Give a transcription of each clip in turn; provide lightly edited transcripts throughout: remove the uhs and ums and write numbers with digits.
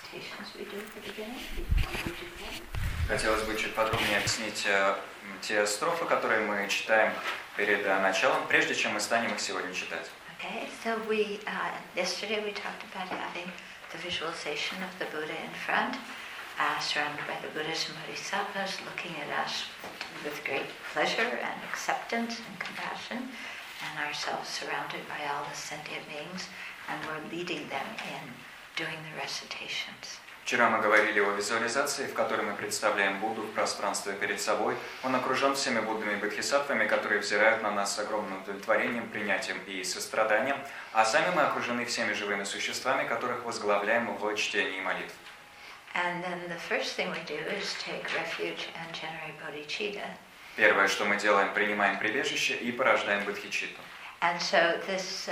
recitations we do at the beginning before we do that. Хотелось бы чуть подробнее объяснить те строфы, которые мы читаем перед началом, прежде чем мы станем их сегодня читать. Okay, so yesterday we talked about having the visualization of the Buddha in front, surrounded by the Buddhas and Bodhisattvas, looking at us with great pleasure and acceptance and compassion, and ourselves surrounded by all the sentient beings, and we're leading them in doing the recitations. Вчера мы говорили о визуализации, в которой мы представляем Будду в пространстве перед собой. Он окружен всеми Буддами и Бодхисаттвами, которые взирают на нас с огромным удовлетворением, принятием и состраданием, а сами мы окружены всеми живыми существами, которых возглавляем в чтении молитв. And then the first thing we do is take refuge and generate bodhicitta. Первое, что мы делаем, принимаем прибежище и порождаем бодхичитту. And so this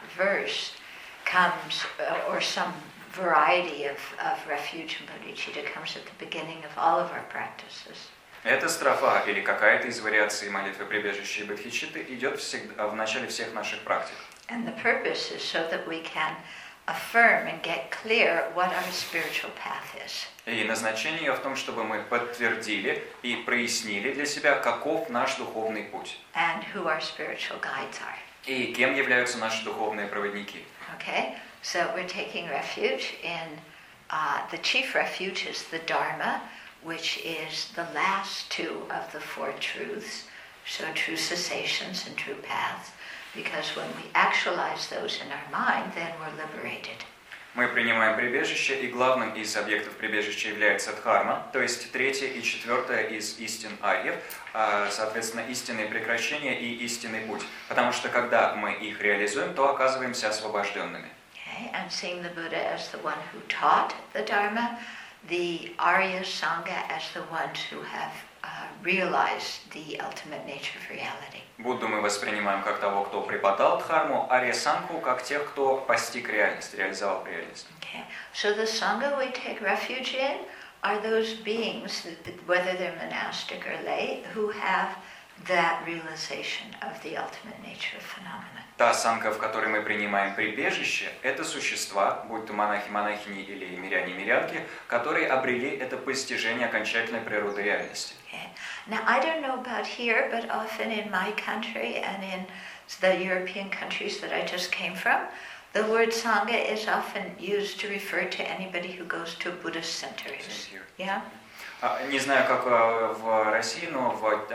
verse comes, or some variety of refuge and bodhicitta comes at the beginning of all of our practices. Эта строфа или какая-то из вариаций молитвы прибежища и бодхичитты идет в начале всех наших практик. And the purpose is so that we can affirm and get clear what our spiritual path is. И назначение ее в том, чтобы мы подтвердили и прояснили для себя, каков наш духовный путь. And who our spiritual guides are. И кем являются наши духовные проводники. Okay, so we're taking refuge in the chief refuge is the Dharma, which is the last two of the four truths, so true cessations and true paths, because when we actualize those in our mind, then we're liberated. Мы принимаем прибежище, и главным из объектов прибежища является дхарма, то есть третье и четвертое из истин арьев, соответственно, истинные прекращения и истинный путь. Потому что когда мы их реализуем, то оказываемся освобожденными. Okay, and seeing the Buddha as the one who taught the Dharma, the Arya Sangha as the ones who have realized the ultimate nature of reality. Будду мы воспринимаем как того, кто преподал дхарму, арья сангху как тех, кто постиг реальность, реализовал реальность. Okay, so the Sangha we take refuge in are those beings, whether they're monastic or lay, who have that realization of the ultimate nature of phenomena. Та сангха, в которой мы принимаем прибежище, это существа, будь то монахи, монахини или миряне, мирянки, которые обрели это постижение окончательной природы реальности. Okay. Now I don't know about here, but often in my country and in the European countries that I just came from, the word Sangha is often used to refer to anybody who goes to a Buddhist center. Yeah? Не знаю, как в России, но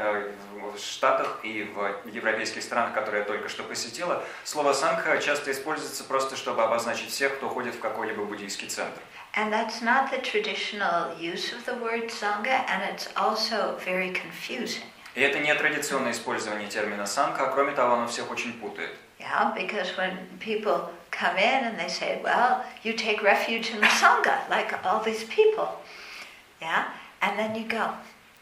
в Штатах и в европейских странах, которые я только что посетила, слово «сангха» часто используется просто, чтобы обозначить всех, кто ходит в какой-либо буддийский центр. And that's not the traditional use of the word Sangha, and it's also very confusing. И это не традиционное использование термина «сангха», а кроме того, оно всех очень путает. Yeah, because when people come in and they say, well, you take refuge in the Sangha, like all these people. Yeah? And then you go,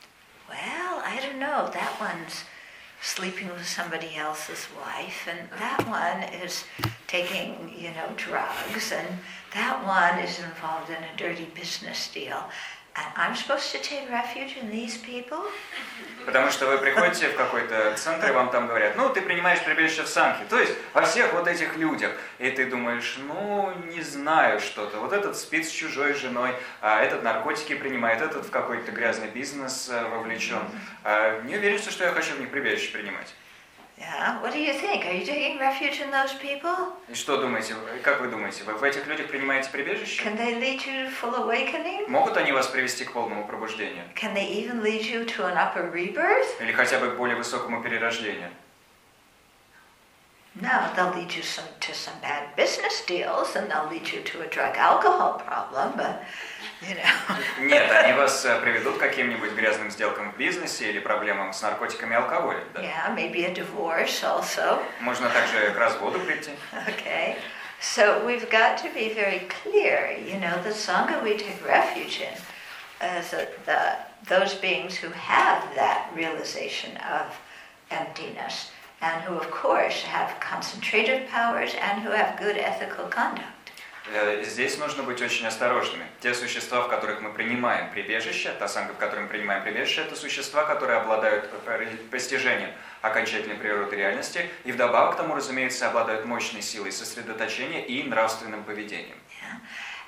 well, I don't know, that one's sleeping with somebody else's wife, and that one is taking, drugs, and that one is involved in a dirty business deal. And I'm supposed to take refuge in these people? Потому что вы приходите в какой-то центр, и вам там говорят, ты принимаешь прибежище в сангхе, то есть во всех вот этих людях. И ты думаешь, не знаю что-то. Вот этот спит с чужой женой, а этот наркотики принимает, этот в какой-то грязный бизнес вовлечен. Не уверен, что я хочу в них прибежище принимать. Yeah, what do you think? Are you taking refuge in those people? И что думаете? Как вы думаете? Вы в этих людях принимаете прибежище? Can they lead you to full awakening? Могут они вас привести к полному пробуждению? Can they even lead you to an upper rebirth? Или хотя бы к более высокому перерождению? No, they'll lead you to some bad business deals, and they'll lead you to a drug-alcohol problem, but, Нет, они вас приведут к каким-нибудь грязным сделкам в бизнесе или проблемам с наркотиками и алкоголем. Да? Yeah, maybe a divorce also. Можно также к разводу прийти. Okay, so we've got to be very clear, the Sangha we take refuge in is those beings who have that realization of emptiness, and who, of course, have concentrated powers and who have good ethical conduct. Здесь нужно быть очень осторожными. Те существа, в которых мы принимаем прибежище, та сангха, в которой мы принимаем прибежище, это существа, которые обладают постижением окончательной природы реальности и вдобавок к тому, разумеется, обладают мощной силой сосредоточения и нравственным поведением.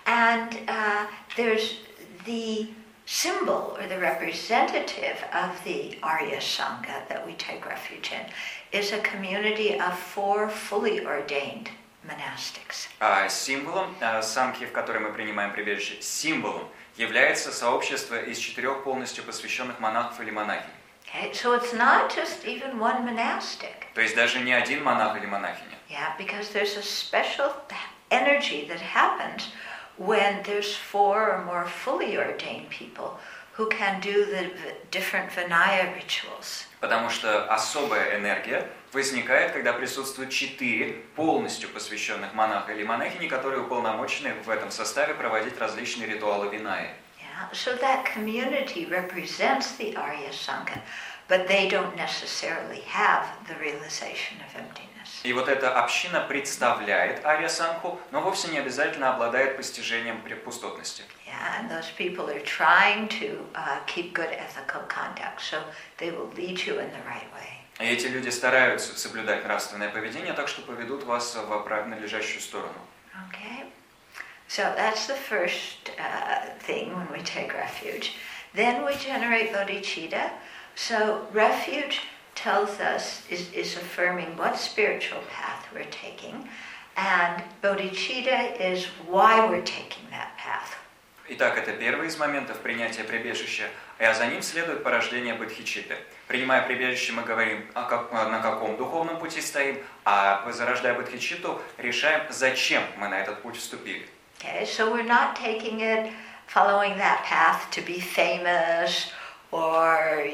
And there's the symbol or the representative of the Arya Sangha that we take refuge in is a community of 4 fully ordained monastics. Символом самхи, в которой мы принимаем прибежище, символом является сообщество из 4 полностью посвященных монахов или монахинь. Okay, so it's not just even one monastic. То есть даже не один монах или монахиня. Yeah, because there's a special energy that happens when there's 4 or more fully ordained people who can do the different Vinaya rituals. Потому что особая энергия возникает, когда присутствуют 4 полностью посвященных монаха или монахини, которые уполномочены в этом составе проводить различные ритуалы Винаи. Yeah, so that community represents the Arya Sangha, but they don't necessarily have the realization of emptiness. И вот эта община представляет Арья-сангху, но вовсе не обязательно обладает постижением пустотности. Yeah, and those people are trying to keep good ethical conduct, so they will lead you in the right way. И эти люди стараются соблюдать нравственное поведение, так что поведут вас в правильно лежащую сторону. Okay, so that's the first thing when we take refuge. Then we generate bodhicitta. So refuge tells us, is affirming what spiritual path we're taking, and bodhicitta is why we're taking that path. Итак, это первый из моментов принятия прибежища, а за ним следует порождение бодхичитты. Принимая прибежище, мы говорим, на каком духовном пути стоим, а зарождая бодхичитту, решаем, зачем мы на этот путь вступили. Okay, so we're not taking it, following that path to be famous, or,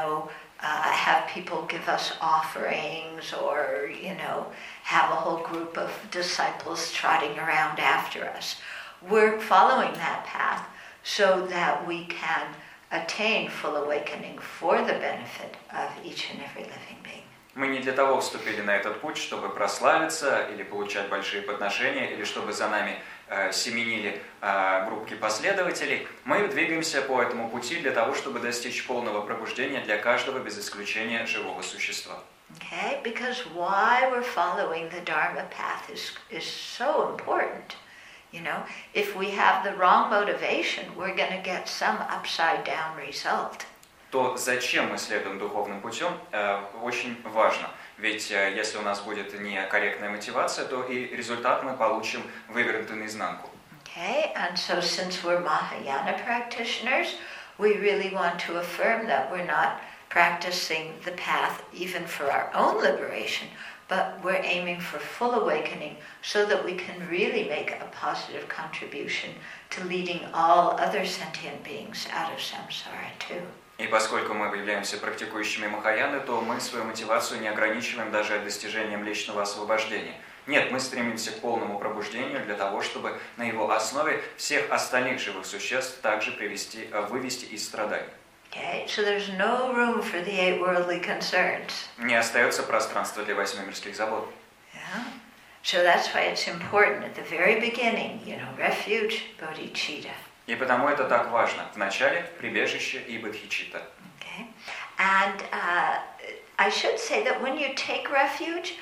have people give us offerings, or, have a whole group of disciples trotting around after us. We're following that path so that we can attain full awakening for the benefit of each and every living being. Мы не для того вступили на этот путь, чтобы прославиться или получать большие подношения, или чтобы за нами семенили группки последователей. Мы двигаемся по этому пути для того, чтобы достичь полного пробуждения для каждого без исключения живого существа. Okay, because why we're following the Dharma path is so important. If we have the wrong motivation, we're going to get some upside down result. То, зачем мы следуем духовным путем, очень важно. Ведь если у нас будет некорректная мотивация, то и результат мы получим вывернутый наизнанку. Okay, and so since we're Mahayana practitioners, we really want to affirm that we're not practicing the path even for our own liberation, but we're aiming for full awakening so that we can really make a positive contribution to leading all other sentient beings out of samsara too. И поскольку мы являемся практикующими махаяны, то мы свою мотивацию не ограничиваем даже достижением личного освобождения. Нет, мы стремимся к полному пробуждению для того, чтобы на его основе всех остальных живых существ также вывести из страданий. Okay, so there's no room for the 8 worldly concerns. Не остается пространства для 8 мирских забот. Yeah. So that's why it's important at the very beginning, refuge, bodhicitta. И потому это так важно. В начале прибежище и бодхичитта. Okay. And I should say that when you take refuge,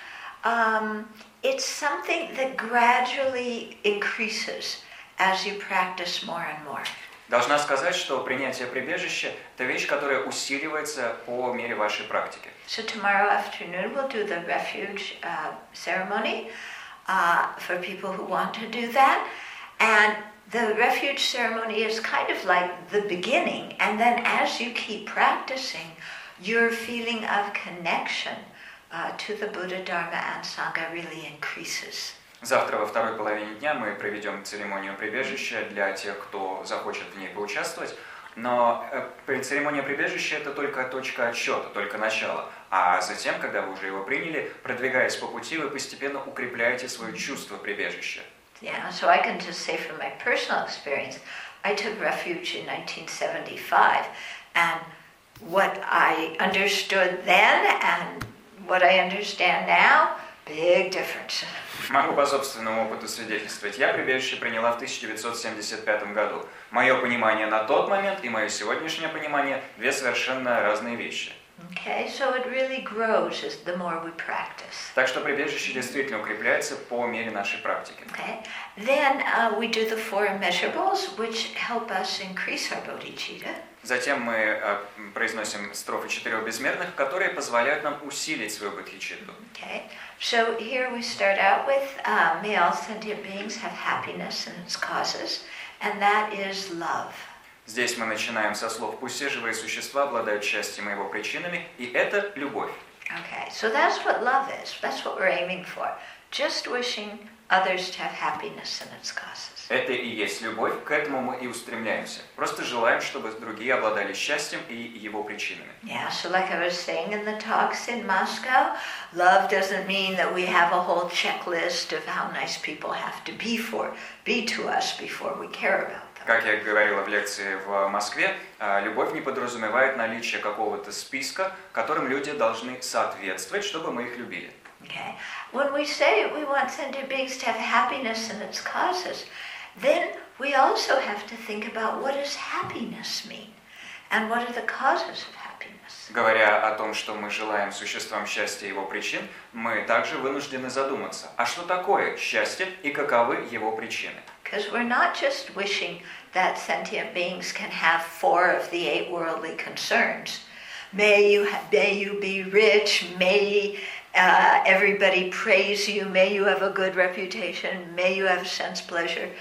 it's something that gradually increases as you practice more and more. Должна сказать, что принятие прибежища – это вещь, которая усиливается по мере вашей практики. So tomorrow afternoon we'll do the refuge ceremony for people who want to do that. And the refuge ceremony is kind of like the beginning. And then as you keep practicing, your feeling of connection to the Buddha, Dharma, and Sangha really increases. Завтра во второй половине дня мы проведем церемонию прибежища для тех, кто захочет в ней поучаствовать. Но церемония прибежища – это только точка отсчета, только начало. А затем, когда вы уже его приняли, продвигаясь по пути, вы постепенно укрепляете свое чувство прибежища. Yeah, so I can just say from my personal experience, I took refuge in 1975, and what I understood then and what I understand now, big difference. Могу по собственному опыту свидетельствовать. Я прибежище приняла в 1975 году. Мое понимание на тот момент и мое сегодняшнее понимание – две совершенно разные вещи. Okay, so it really grows the more we practice. Так что прибежище действительно укрепляется по мере нашей практики. Okay, then we do the 4 immeasurables, which help us increase our bodhicitta. Затем мы произносим строфы 4 безмерных, которые позволяют нам усилить свою бодхичитту. Okay, so here we start out with may all sentient beings have happiness and its causes, and that is love. Здесь мы начинаем со слов «Пусть все живые существа обладают счастьем и его причинами», и это любовь. Okay, so that's what love is. That's what we're aiming for. Just wishing others to have happiness and its causes. Это и есть любовь, к этому мы и устремляемся. Просто желаем, чтобы другие обладали счастьем и его причинами. Yeah, so like I was saying in the talks in Moscow, love doesn't mean that we have a whole checklist of how nice people have to be to us before we care about them. Как я говорила в лекции в Москве, любовь не подразумевает наличие какого-то списка, которым люди должны соответствовать, чтобы мы их любили. Okay. When we say we want sentient beings to have happiness and its causes, then we also have to think about what does happiness mean and what are the causes of happiness. Говоря о том, что мы желаем существам счастья и его причин, мы также вынуждены задуматься, а что такое счастье и каковы его причины. Because we're not just wishing that sentient beings can have 4 of the 8 worldly concerns. May you be rich, may everybody praise you, may you have a good reputation, may you have sense pleasure.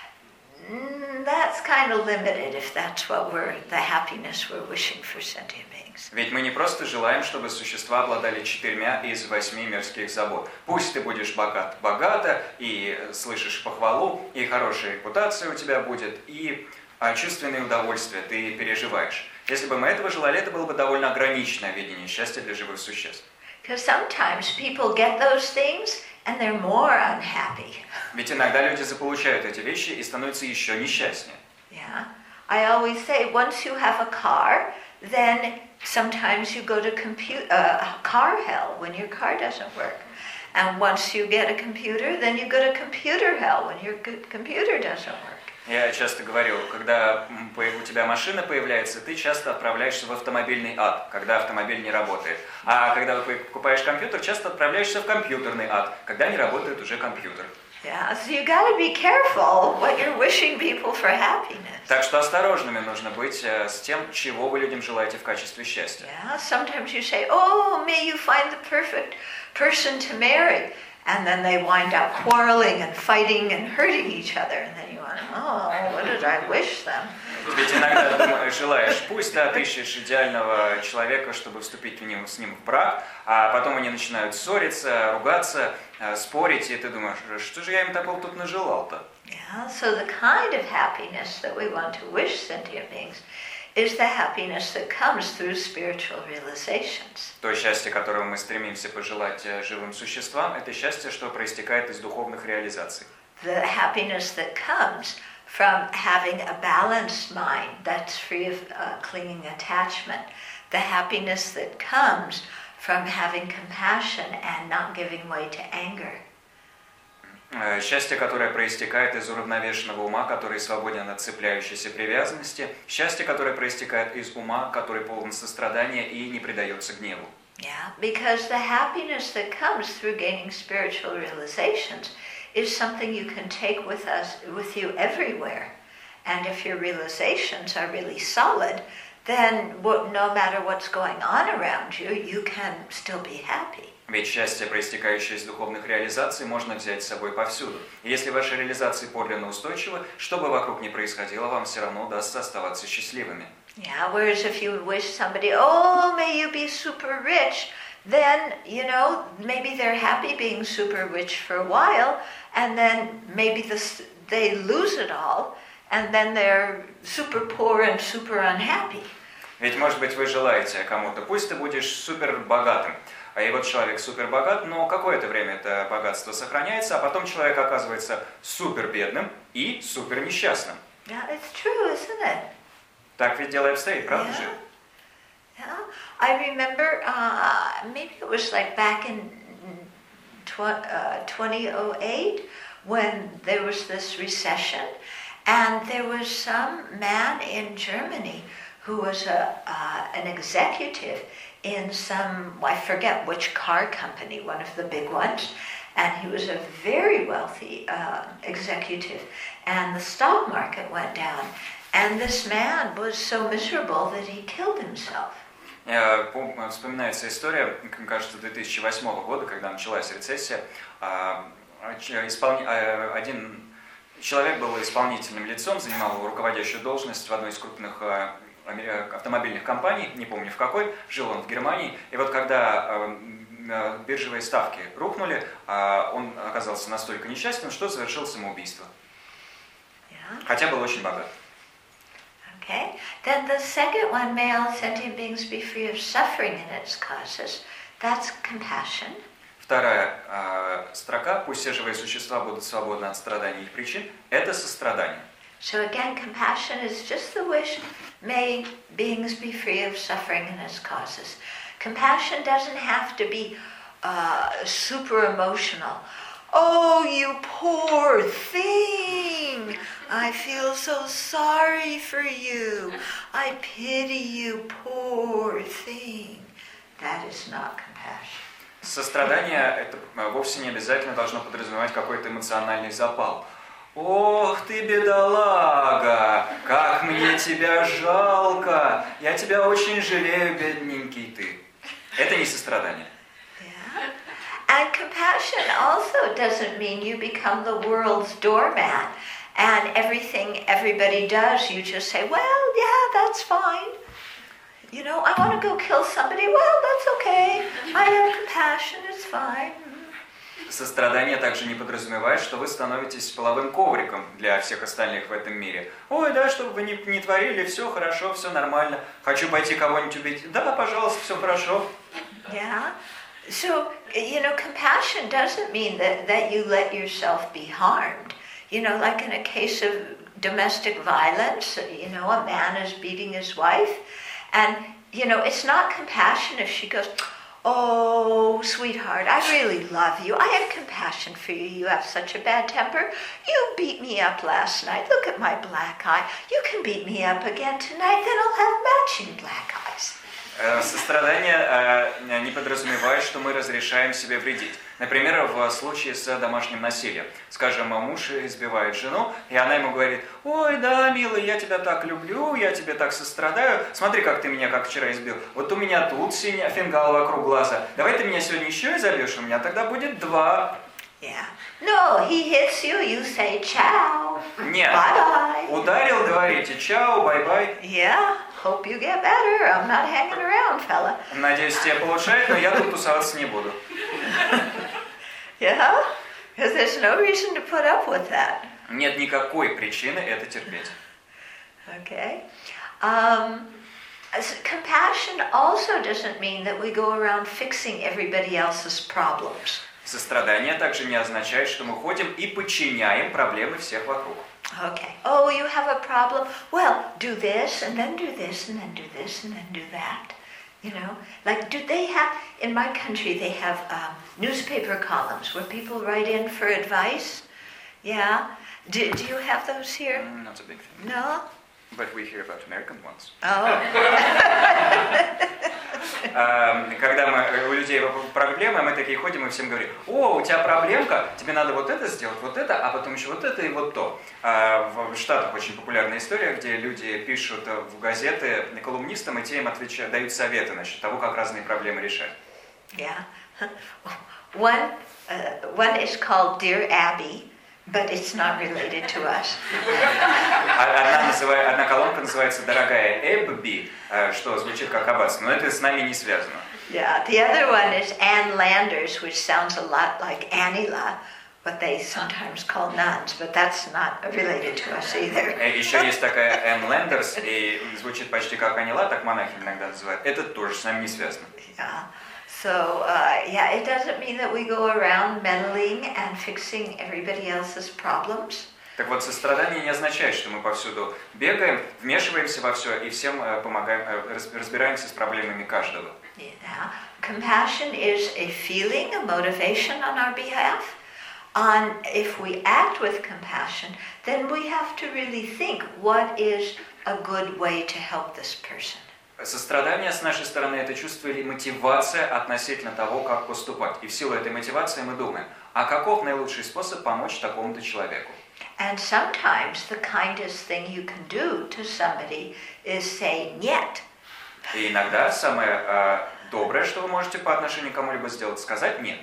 That's kind of limited if that's what the happiness we're wishing for sentient beings. Ведь мы не просто желаем, чтобы существа обладали 4 из 8 мирских забот. Пусть ты будешь богата, и слышишь похвалу, и хорошая репутация у тебя будет, и чувственные удовольствия ты переживаешь. Если бы мы этого желали, это было бы довольно ограниченное видение счастья для живых существ. Because sometimes people get those things and they're more unhappy. Ведь иногда люди заполучают эти вещи и становятся еще несчастнее. Yeah, I always say once you have a car, then sometimes you go to car hell when your car doesn't work. And once you get a computer, then you go to computer hell when your computer doesn't work. Я часто говорю, когда у тебя машина появляется, ты часто отправляешься в автомобильный ад, когда автомобиль не работает. А когда вы покупаешь компьютер, часто отправляешься в компьютерный ад, когда не работает уже компьютер. Yeah, so you got to be careful when you're wishing people for happiness. Так что осторожными нужно быть с тем, чего вы людям желаете в качестве счастья. Yeah, sometimes you say, "Oh, may you find the perfect person to marry," and then they wind up quarreling and fighting and hurting each other, and then you want, "Oh, what did I wish them?" Ведь иногда ты желаешь, пусть ты отыщешь идеального человека, чтобы вступить с ним в брак, а потом они начинают ссориться, ругаться, спорить, и ты думаешь, что же я им такого тут нажелал-то? Yeah, so the kind of happiness that we want to wish sentient beings is the happiness that comes through spiritual realizations. То счастье, которого мы стремимся пожелать живым существам, это счастье, что проистекает из духовных реализаций. The happiness that comes from having a balanced mind that's free of clinging attachment. The happiness that comes from having compassion and not giving way to anger. Счастье, которое проистекает из уравновешенного ума, который свободен от цепляющейся привязанности. Счастье, которое проистекает из ума, который полон сострадания и не предается гневу. Yeah, because the happiness that comes through gaining spiritual realizations is something you can take with you everywhere. And if your realizations are really solid, then no matter what's going on around you, you can still be happy. Ведь счастье, проистекающее из духовных реализаций, можно взять с собой повсюду. И если ваши реализации подлинно устойчивы, что бы вокруг ни происходило, вам все равно удастся оставаться счастливыми. Yeah, whereas if you would wish somebody, oh, may you be super rich, then, maybe they're happy being super rich for a while, and then maybe they lose it all, and then they're super poor and super unhappy. Ведь, может быть, вы желаете кому-то, пусть ты будешь супер богатым, а и вот человек супер богат, но какое-то время это богатство сохраняется, а потом человек оказывается супер бедным и супер несчастным. Yeah, it's true, isn't it? Так ведь дело и обстоит, правда же? Yeah, I remember, maybe it was like back in 2008 when there was this recession, and there was some man in Germany who was an executive in some, I forget which car company, one of the big ones, and he was a very wealthy executive, and the stock market went down, and this man was so miserable that he killed himself. Вспоминается история, кажется, 2008 года, когда началась рецессия. Один человек был исполнительным лицом, занимал руководящую должность в одной из крупных автомобильных компаний, не помню в какой, жил он в Германии. И вот когда биржевые ставки рухнули, он оказался настолько несчастен, что совершил самоубийство. Хотя был очень богат. Okay. Then the second one, may all sentient beings be free of suffering and its causes. That's compassion. Вторая строка, пусть все живые существа будут свободны от страданий и их причин, это сострадание. So again, compassion is just the wish, may beings be free of suffering and its causes. Compassion doesn't have to be super emotional. Oh, you poor thing! I feel so sorry for you. I pity you, poor thing. That is not compassion. Сострадание это вовсе не обязательно должно подразумевать какой-то эмоциональный запал. Ох ты, бедолага, как мне тебя жалко, я тебя очень жалею, бедненький ты. Это не сострадание. And compassion also doesn't mean you become the world's doormat and everything everybody does, you just say, well, yeah, that's fine. You know, I want to go kill somebody, well, that's okay. I have compassion, it's fine. Сострадание также не подразумевает, что вы становитесь половым ковриком для всех остальных в этом мире. Ой, да, чтобы вы не творили, все хорошо, все нормально. Хочу пойти кого-нибудь убить. Да, пожалуйста, все хорошо. Yeah. So, you know, compassion doesn't mean that you let yourself be harmed. You know, like in a case of domestic violence, you know, a man is beating his wife. And, you know, it's not compassion if she goes, oh, sweetheart, I really love you. I have compassion for you. You have such a bad temper. You beat me up last night. Look at my black eye. You can beat me up again tonight, then I'll have matching black eyes. Сострадание не подразумевает, что мы разрешаем себе вредить. Например, в случае с домашним насилием. Скажем, муж избивает жену, и она ему говорит, ой, да, милый, я тебя так люблю, я тебе так сострадаю, смотри, как ты меня, как вчера избил. Вот у меня тут синий фингал вокруг глаза. Давай ты меня сегодня еще изобьешь, у меня тогда будет 2. Yeah. No, he hits you, you say ciao. Нет. Bye-bye. Ударил, говорите чао, бай-бай. Yeah, hope you get better. I'm not hanging around, fella. Надеюсь, тебе получает, но я тут тусоваться не буду. Yeah, because there's no reason to put up with that. Нет никакой причины это терпеть. Okay. Compassion also doesn't mean that we go around fixing everybody else's problems. Сострадание также не означает, что мы ходим и подчиняем проблемы всех вокруг. Okay. Oh, you have a problem? Well, do this, and then do this, and then do this, and then do that. You know, like, do they have, in my country, they have newspaper columns where people write in for advice? Yeah? Do you have those here? Not a big thing. No? But we hear about American ones. Oh. Когда у людей проблемы, мы такие ходим и всем говорим, о, у тебя проблемка, тебе надо вот это сделать, вот это, а потом еще вот это и вот то. В Штатах очень популярная история, где люди пишут в газеты колумнистам, и те им дают советы насчет того, как разные проблемы решать. Yeah. One is called Dear Abby, but it's not related to us. Одна колонка называется «Дорогая Эбби», что звучит как аббатство, но это с нами не связано. Yeah, the other one is Ann Landers, which sounds a lot like Anila, what they sometimes call nuns, but that's not related to us either. Еще есть такая Энн Лендерс, и звучит почти как Анила, так монахи иногда называют. Это тоже с нами не связано. Yeah. So, yeah, it doesn't mean that we go around meddling and fixing everybody else's problems. Так вот, сострадание не означает, что мы повсюду бегаем, вмешиваемся во все и всем помогаем, разбираемся с проблемами каждого. Yeah. Compassion is a feeling, a motivation on our behalf. if we act with compassion, then we have to really think what is a good way to help this person. Сострадание с нашей стороны – это чувство или мотивация относительно того, как поступать. И в силу этой мотивации мы думаем, а каков наилучший способ помочь такому-то человеку? And sometimes the kindest thing you can do to somebody is say «нет». И иногда самое доброе, что вы можете по отношению к кому-либо сделать, сказать «нет».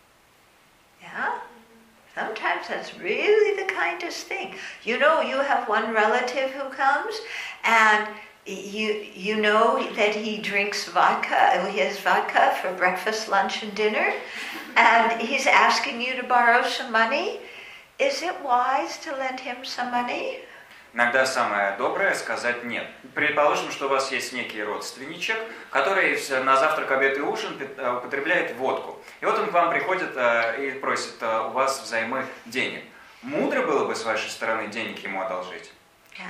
Yeah? Sometimes that's really the kindest thing. You know, you have one relative who comes and you know that he drinks vodka, he has vodka for breakfast, lunch and dinner, and he's asking you to borrow some money. Is it wise to lend him some money? Иногда самое доброе сказать «нет». Предположим, что у вас есть некий родственничек, который на завтрак, обед и ужин употребляет водку. И вот он к вам приходит и просит у вас взаймы денег. Мудро было бы с вашей стороны денег ему одолжить? Yeah.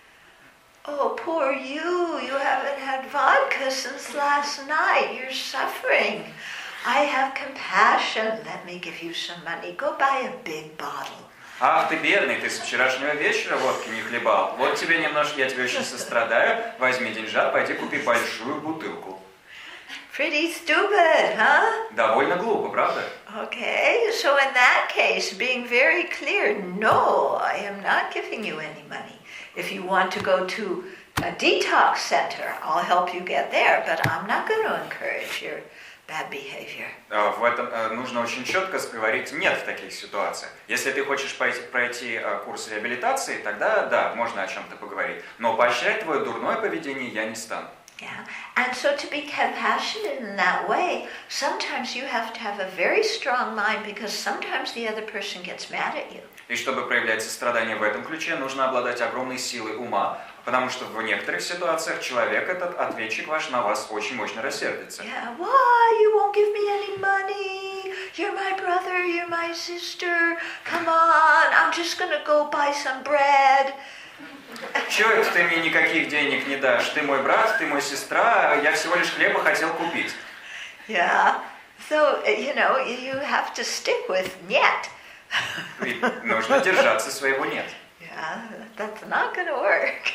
Oh, poor you. You haven't had vodka since last night. You're suffering. I have compassion. Let me give you some money. Go buy a big bottle. Ах, ты бедный, ты с вчерашнего вечера водки не хлебал. Вот тебе немножко, я тебе очень сострадаю. Возьми деньжат, пойди купи большую бутылку. Pretty stupid, huh? Довольно глупо, правда? Okay, so in that case, being very clear, no, I am not giving you any money. If you want to go to a detox center, I'll help you get there, but I'm not going to encourage your bad behavior. В этом нужно очень четко говорить «нет» в таких ситуациях. Если ты хочешь пройти курс реабилитации, тогда да, можно о чем-то поговорить. Но поощрять твое дурное поведение я не стану. Yeah, and so to be compassionate in that way, sometimes you have to have a very strong mind because sometimes the other person gets mad at you. И чтобы проявлять сострадание в этом ключе, нужно обладать огромной силой ума, потому что в некоторых ситуациях человек, этот ответчик ваш, на вас очень мощно рассердится. Yeah, why you won't give me any money? You're my brother, you're my sister. Come on, I'm just gonna go buy some bread. Чего это ты мне никаких денег не дашь? Ты мой брат, ты моя сестра, я всего лишь хлеба хотел купить. Yeah, so you know you have to stick with нет. И нужно держаться своего «нет». Yeah, that's not going to work.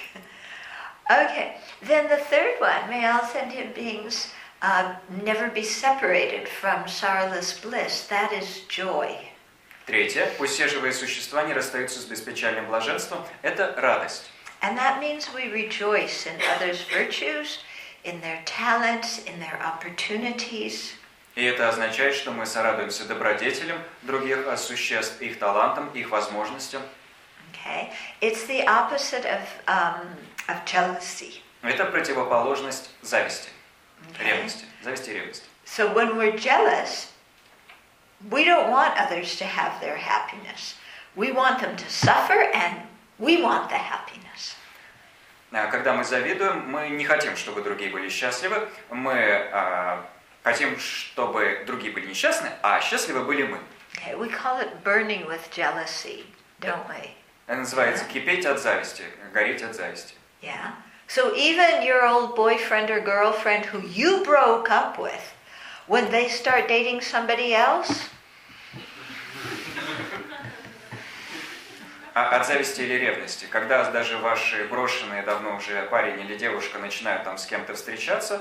Okay, then the third one, may all sentient beings never be separated from sorrowless bliss. That is joy. Третье. Пусть все живые существа не расстаются с беспечальным блаженством. Это радость. And that means we rejoice in others' virtues, in their talents, in their opportunities. И это означает, что мы сорадуемся добродетелям других существ, их талантам, их возможностям. Okay, it's the opposite of jealousy. Это противоположность зависти, Okay. ревности, зависти и ревности. So when we're jealous, we don't want others to have their happiness. We want them to suffer, and we want the happiness. Когда мы завидуем, мы не хотим, чтобы другие были счастливы, мы хотим, чтобы другие были несчастны, а счастливы были мы. Okay, we call it burning with jealousy, don't we? Это называется кипеть от зависти, гореть от зависти. Yeah. So even your old boyfriend or girlfriend who you broke up with, when they start dating somebody else, От зависти или ревности. Когда даже ваши брошенные давно уже парень или девушка начинают там с кем-то встречаться,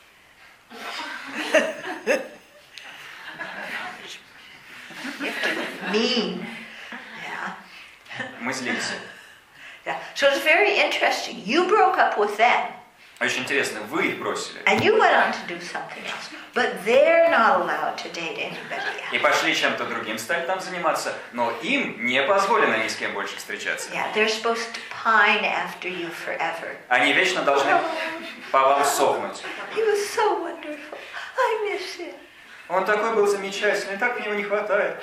mean. Yeah. мы злимся. Yeah. So it's very interesting. You broke up with them. Очень интересно, вы их бросили. And you went on to do something else. But they're not allowed to date anybody else. И пошли чем-то другим, стали там заниматься, но им не позволено ни с кем больше встречаться. Yeah, they're supposed to pine after you forever. Они вечно должны по вам сохнуть. He was so wonderful. I miss him. Он такой был замечательный, так мне его не хватает.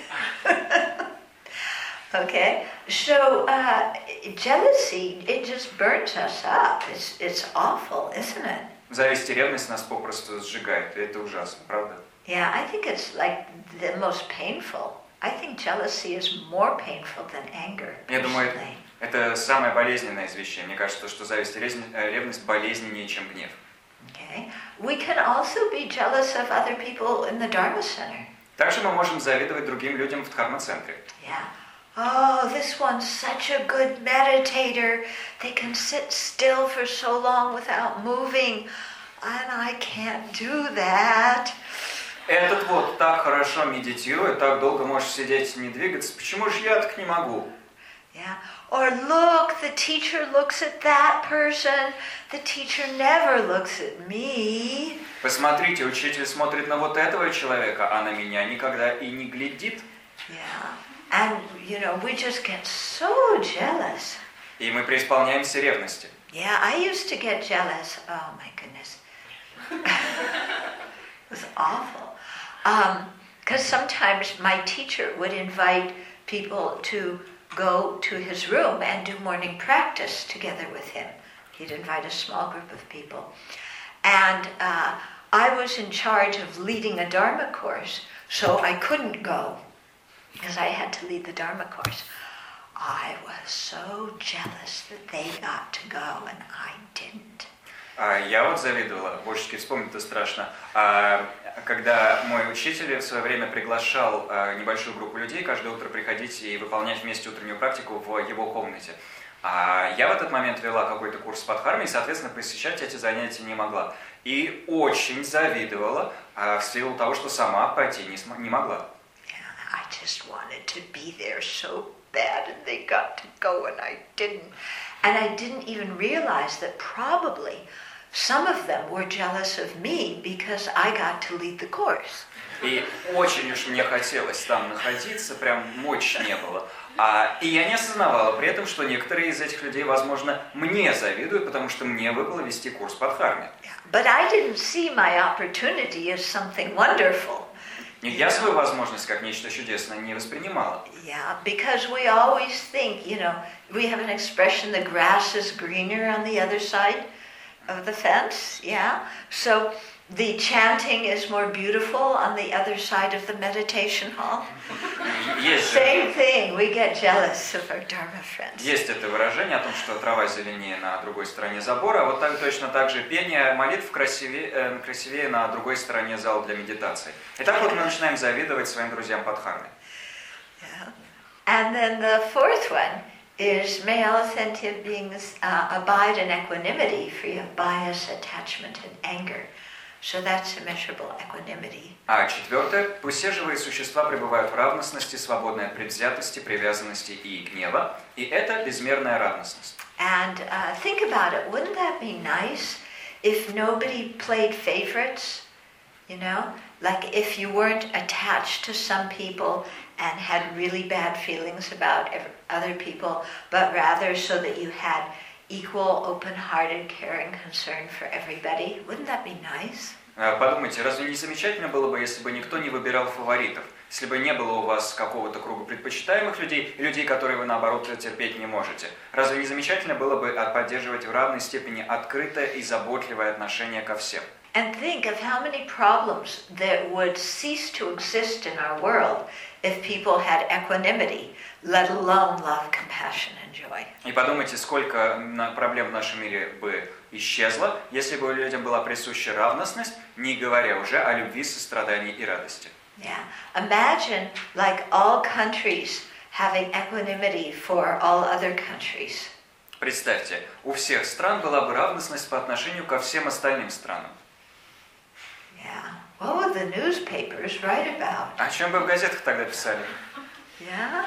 Okay, so jealousy, it just burns us up. It's awful, isn't it? Зависть и ревность нас попросту сжигают, и это ужасно, правда? Yeah, I think it's like the most painful. I think jealousy is more painful than anger. Я думаю, personally. это самое болезненное из вещей. Мне кажется, что зависть и ревность болезненнее, чем гнев. Okay, we can also be jealous of other people in the Dharma Center. Также мы можем завидовать другим людям в дхарма-центре. Yeah. Oh, this one's such a good meditator. They can sit still for so long without moving, and I can't do that. Этот вот так хорошо медитирует, так долго может сидеть и не двигаться. Почему же я так не могу? Yeah. Or look, the teacher looks at that person. The teacher never looks at me. Посмотрите, учитель смотрит на вот этого человека, а на меня никогда и не глядит. Yeah. And, we just get so jealous. И мы преисполняемся ревности. Yeah, I used to get jealous. Oh, my goodness. It was awful. Because sometimes my teacher would invite people to go to his room and do morning practice together with him. He'd invite a small group of people. And I was in charge of leading a Dharma course, so I couldn't go because I had to lead the Dharma course. I was so jealous that they got to go and I didn't. Я вот завидовала, божечки, вспомнить-то страшно. Когда мой учитель в свое время приглашал небольшую группу людей каждое утро приходить и выполнять вместе утреннюю практику в его комнате. Я в этот момент вела какой-то курс по дхарме и, соответственно, посещать эти занятия не могла. И очень завидовала в силу того, что сама пойти не могла. I just wanted to be there so bad and they got to go and I didn't. And I didn't even realize that probably some of them were jealous of me because I got to lead the course. И очень уж мне хотелось там находиться, прям мочи не было. И я не осознавала при этом, что некоторые из этих людей, возможно, мне завидуют, потому что мне выпало вести курс по дхарме. But I didn't see my opportunity as something wonderful. Я свою возможность как нечто чудесное не воспринимала. Yeah, because we always think, we have an expression, the grass is greener on the other side of the fence, yeah? So the chanting is more beautiful on the other side of the meditation hall. Same thing, we get jealous of our Dharma friends. Есть это выражение о том, что трава зеленее на другой стороне забора, а вот так, точно так же пение молитв красивее на другой стороне зала для медитации. И так вот мы начинаем завидовать своим друзьям по дхарме. Yeah. And then the fourth one is may all sentient beings abide in equanimity, free of bias, attachment, and anger. So that's immeasurable equanimity. А четвертое, пусть все живые существа пребывают в равностности, свободной от предвзятости, привязанности и гнева, и это безмерная равностность. And think about it, wouldn't that be nice if nobody played favorites? Like if you weren't attached to some people and had really bad feelings about other people, but rather so that you had equal, open-hearted, caring concern for everybody. Wouldn't that be nice? Подумайте, разве не замечательно было бы, если бы никто не выбирал фаворитов? Если бы не было у вас какого-то круга предпочитаемых людей и людей, которые вы, наоборот, терпеть не можете? Разве не замечательно было бы поддерживать в равной степени открытое и заботливое отношение ко всем? And think of how many problems that would cease to exist in our world if people had equanimity, let alone love, compassion, and joy. И подумайте, сколько проблем в нашем мире бы исчезло, если бы людям была присуща равностность, не говоря уже о любви, сострадании и радости. Yeah. Imagine like all countries having equanimity for all other countries. Представьте, у всех стран была бы равностность по отношению ко всем остальным странам. Yeah. What would the newspapers write about? О чем бы в газетах тогда писали? Yeah.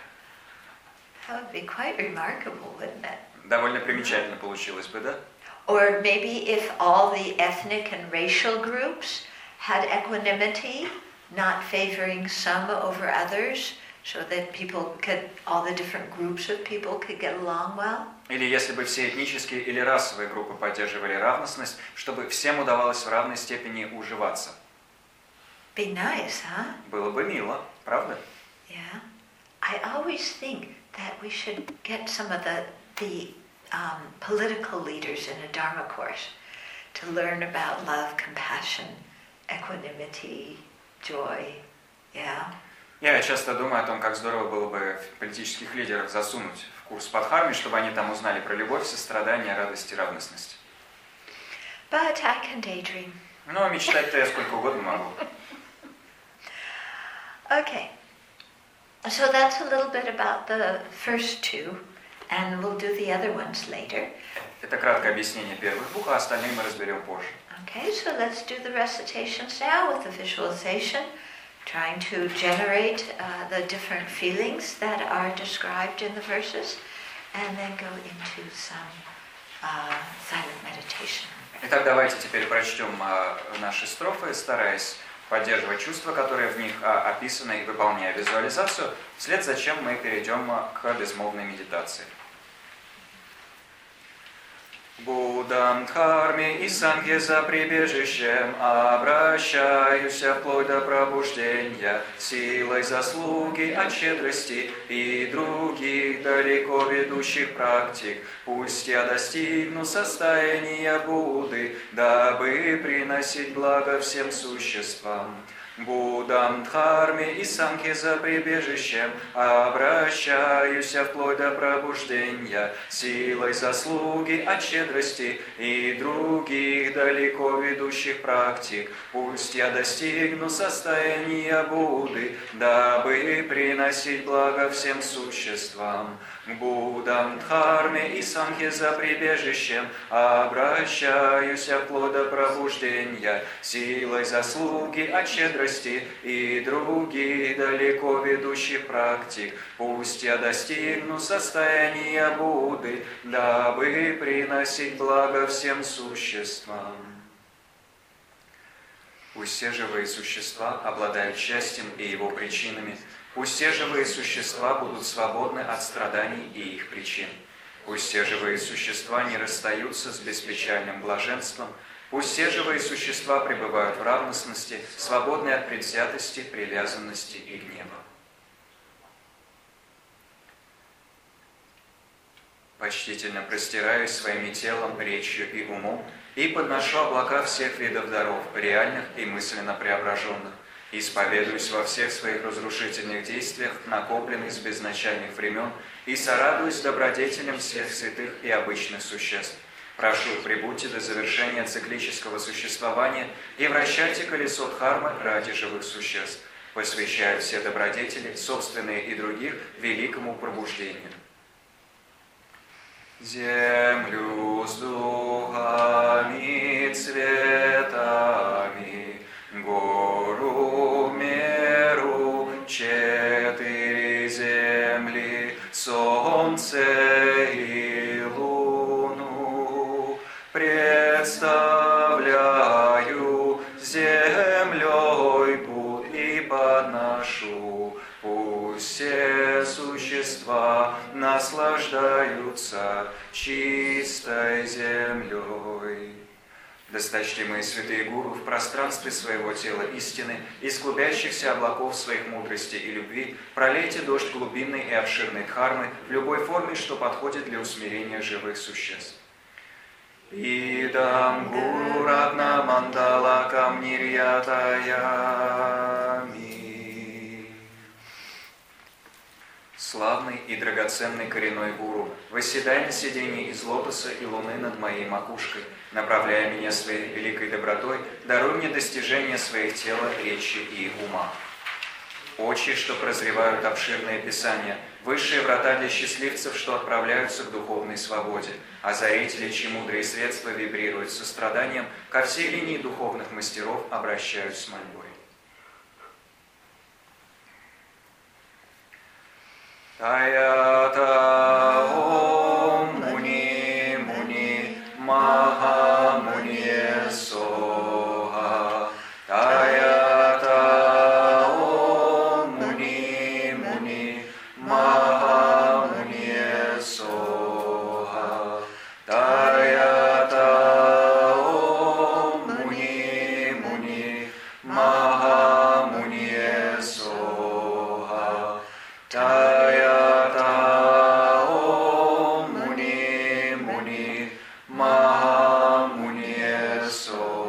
That would be quite remarkable, wouldn't it? Довольно примечательно получилось бы, да? Or maybe if all the ethnic and racial groups had equanimity, not favoring some over others, so that people could, all the different groups of people could get along well. Или если бы все этнические или расовые группы поддерживали равностность, чтобы всем удавалось в равной степени уживаться. Be nice, huh? Было бы мило, правда? Yeah. I always think that we should get some of the political leaders in a Dharma course to learn about love, compassion, equanimity, joy. Yeah. Я часто думаю о том, как здорово было бы политических лидеров засунуть в курс по дхарме, чтобы они там узнали про любовь, сострадание, радость и равностность. But I can daydream. Но мечтать-то я сколько угодно могу. Okay. So that's a little bit about the first two, and we'll do the other ones later. Это краткое объяснение первых двух, а остальные мы разберем позже. Okay, so let's do the recitations now with the visualization, trying to generate the different feelings that are described in the verses, and then go into some silent meditation. Итак, давайте теперь прочтем наши строфы, стараясь поддерживать чувства, которые в них описаны, и выполняя визуализацию, вслед за чем мы перейдем к безмолвной медитации. Буддам Дхарме и Сангхе за прибежищем обращаюсь вплоть до пробуждения, силой заслуги от щедрости и других далеко ведущих практик. Пусть я достигну состояния Будды, дабы приносить благо всем существам. Буддам Дхарме и Сангхе за прибежищем обращаюсь вплоть до пробуждения, силой заслуги от щедрости и других далеко ведущих практик. Пусть я достигну состояния Будды, дабы приносить благо всем существам. Буддам Дхарме и Сангхе за прибежищем обращаюсь вплоть до пробуждения, силой заслуги от щедрости и других далеко ведущих практик. Пусть я достигну состояния Будды, дабы приносить благо всем существам. Пусть все живые существа обладают счастьем и его причинами. Пусть все живые существа будут свободны от страданий и их причин. Пусть все живые существа не расстаются с беспечальным блаженством. Пусть все живые существа пребывают в равностности, свободны от предвзятости, привязанности и гнева. Почтительно простираюсь своим телом, речью и умом и подношу облака всех видов даров, реальных и мысленно преображенных. Исповедуюсь во всех своих разрушительных действиях, накопленных с безначальных времен, и сорадуюсь добродетелям всех святых и обычных существ. Прошу, прибудьте до завершения циклического существования и вращайте колесо дхармы ради живых существ. Посвящаю все добродетели, собственные и других, великому пробуждению. Землю с духами, цветами, гору, меру, 4 земли, солнце и луну представляю, землей буд и подношу. Пусть все существа наслаждаются чистой землей. Досточтимые святые гуру, в пространстве своего тела истины, из клубящихся облаков своих мудрости и любви, пролейте дождь глубинной и обширной дхармы в любой форме, что подходит для усмирения живых существ. Идам гуру радна мандала камнирьятаями. Славный и драгоценный коренной гуру, восседай на сидении из лотоса и луны над моей макушкой, направляя меня своей великой добротой, даруй мне достижение своих тела, речи и ума. Очи, что прозревают обширные писания, высшие врата для счастливцев, что отправляются к духовной свободе, озарители, чьи мудрые средства вибрируют состраданием, ко всей линии духовных мастеров обращаюсь с мольбой. Таята ом муни муни маха муни соха. Таята ом муни муни маха муни соха. Таята ом муни муни маха муни соха. Маха Муни Со.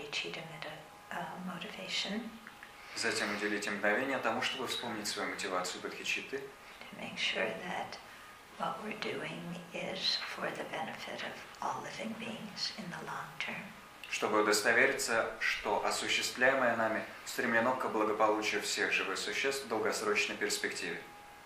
bodhicitta motivation. Затем уделите мгновение тому, чтобы вспомнить свою мотивацию бодхичитты. To make sure that what we're doing is for the benefit of all living beings in the long term. Чтобы удостовериться, что осуществляемое нами стремлено к благополучию всех живых существ в долгосрочной перспективе.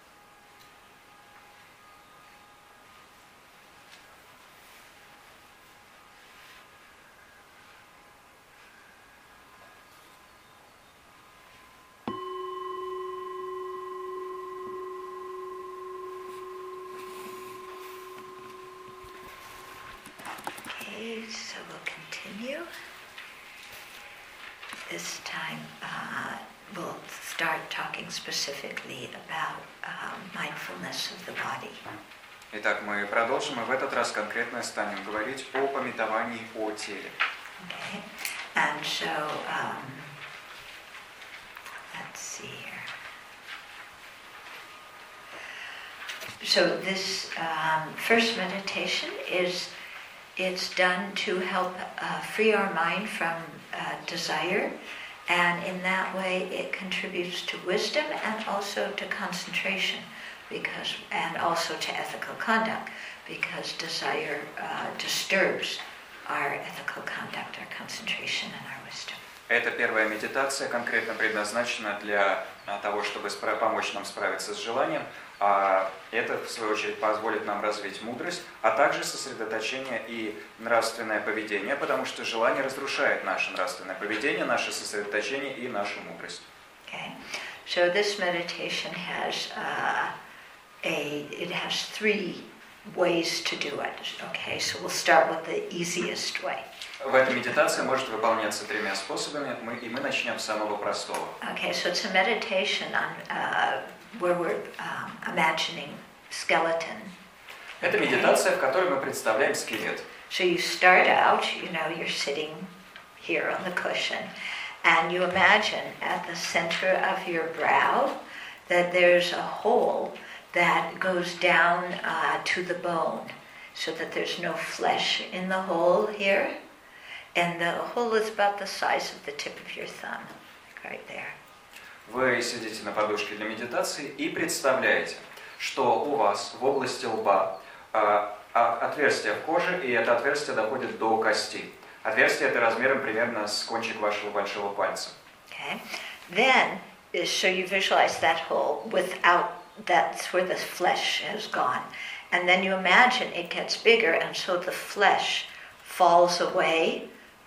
So we'll continue. This time we'll start talking specifically about mindfulness of the body. Итак, мы продолжим, и в этот раз конкретно станем говорить о памятовании о теле. Okay. And so, let's see here. So this first meditation it's done to help free our mind from desire, and in that way it contributes to wisdom and also to concentration, and also to ethical conduct, because desire disturbs our ethical conduct, our concentration, and our wisdom. Эта первая медитация конкретно предназначена для того, чтобы помочь нам справиться с желанием, а это, в свою очередь, позволит нам развить мудрость, а также сосредоточение и нравственное поведение, потому что желание разрушает наше нравственное поведение, наше сосредоточение и нашу мудрость. Okay. So this meditation has it has 3 ways to do it. Okay, so we'll start with the easiest way. В этой медитации может выполняться 3 способами, и мы начнем с самого простого. Okay, so it's a meditation on where we're imagining skeleton. Это медитация, в которой мы представляем скелет. So you start out, you're sitting here on the cushion, and you imagine at the center of your brow that there's a hole that goes down to the bone, so that there's no flesh in the hole here. And the hole is about the size of the tip of your thumb, like right there. Вы сидите на подушке для медитации и представляете, что у вас в области лба отверстие в коже, и это отверстие доходит до кости. Отверстие это размером примерно с кончик вашего большого пальца. Okay. Then, so you visualize that hole that's where the flesh has gone. And then you imagine it gets bigger, and so the flesh falls away,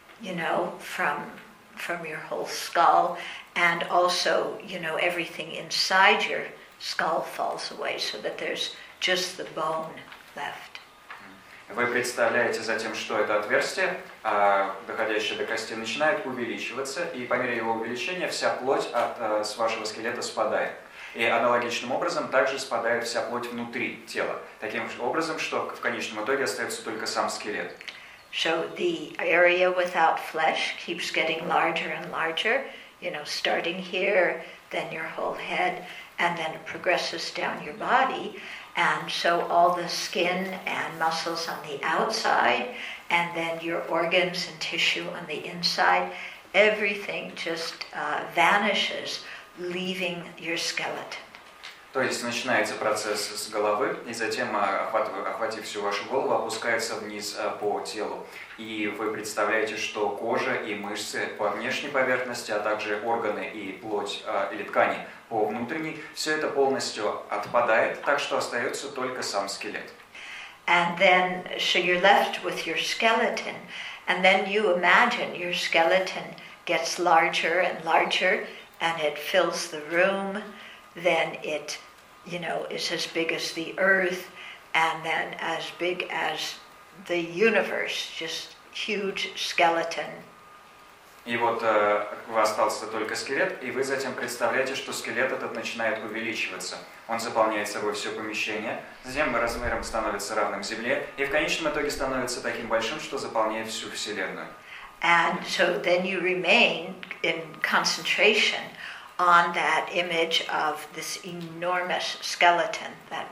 from your whole skull, and also, everything inside your skull falls away, so that there's just the bone left. Вы представляете затем, что это отверстие, доходящее до кости, начинает увеличиваться, и по мере его увеличения вся плоть с вашего скелета спадает. И аналогичным образом также спадает вся плоть внутри тела. Таким образом, что в конечном итоге остается только сам скелет. So the area without flesh keeps getting larger and larger, starting here, then your whole head, and then it progresses down your body. And so all the skin and muscles on the outside, and then your organs and tissue on the inside, everything just vanishes, leaving your skeleton. То есть начинается процесс с головы, и затем, охватив всю вашу голову, опускается вниз по телу. И вы представляете, что кожа и мышцы по внешней поверхности, а также органы и плоть или ткани по внутренней, все это полностью отпадает, так что остается только сам скелет. And then, so you're left with your skeleton, and then you imagine your skeleton gets larger and larger, and it fills the room. Then it, is as big as the earth, and then as big as the universe, just huge skeleton. И вот у вас остался только скелет, и вы затем представляете, что скелет этот начинает увеличиваться. Он заполняет собой все помещение, затем размером становится равным Земле, и в конечном итоге становится таким большим, что заполняет всю Вселенную. And so then you remain in concentration on that image of this enormous skeleton that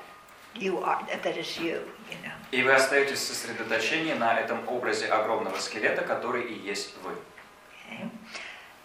is you. И вы остаетесь в сосредоточении на этом образе огромного скелета, который и есть вы.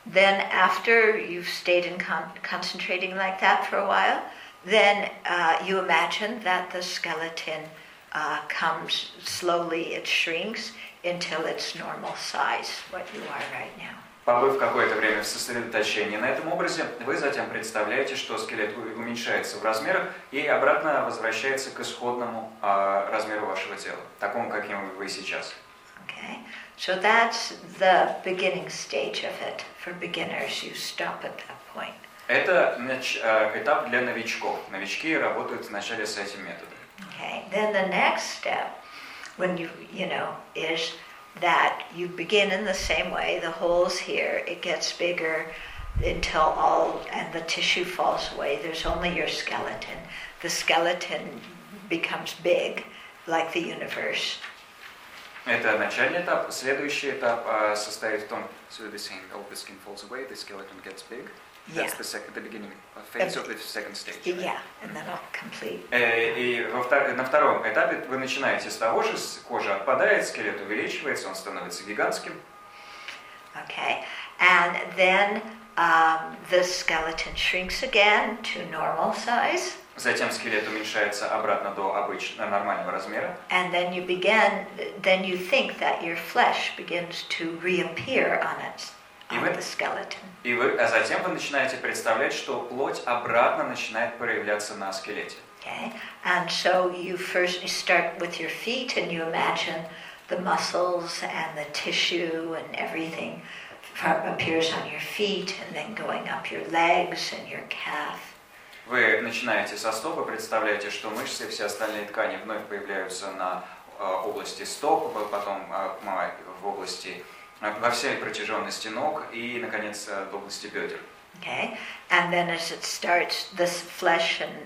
then after you've stayed in concentrating like that for a while, then you imagine that the skeleton comes slowly, it shrinks until its normal size, what you are right now. Побыв какое-то время в сосредоточении на этом образе, вы затем представляете, что скелет уменьшается в размерах и обратно возвращается к исходному размеру вашего тела, такому, каким вы сейчас. Okay, so that's the beginning stage of it. For beginners, you stop at that point. Это этап для новичков. Новички работают вначале с этим методом. Okay, then the next step, when you know, is that you begin in the same way, the hole's here, it gets bigger until and the tissue falls away, there's only your skeleton. The skeleton becomes big, like the universe. Это начальный этап. Следующий этап состоит в том, so the saying, all the skin falls away, the skeleton gets big. That's the beginning phase of the second stage. Right? Yeah, and then I'll complete. И на втором этапе вы начинаете с того же, кожа отпадает, скелет увеличивается, он становится гигантским. Okay, and then the skeleton shrinks again to normal size. Затем скелет уменьшается обратно до обычного нормального размера. And then you think that your flesh begins to reappear on it. А затем вы начинаете представлять, что плоть обратно начинает проявляться на скелете. Okay, and so you start with your feet, and you imagine the muscles and the tissue and everything appears on your feet, and then going up your legs and your calf. Вы начинаете со стоп и представляете, что мышцы и все остальные ткани вновь появляются на области стоп, потом в области во всей протяженности ног и, наконец, в области бедер. Okay, and then as it starts, this flesh and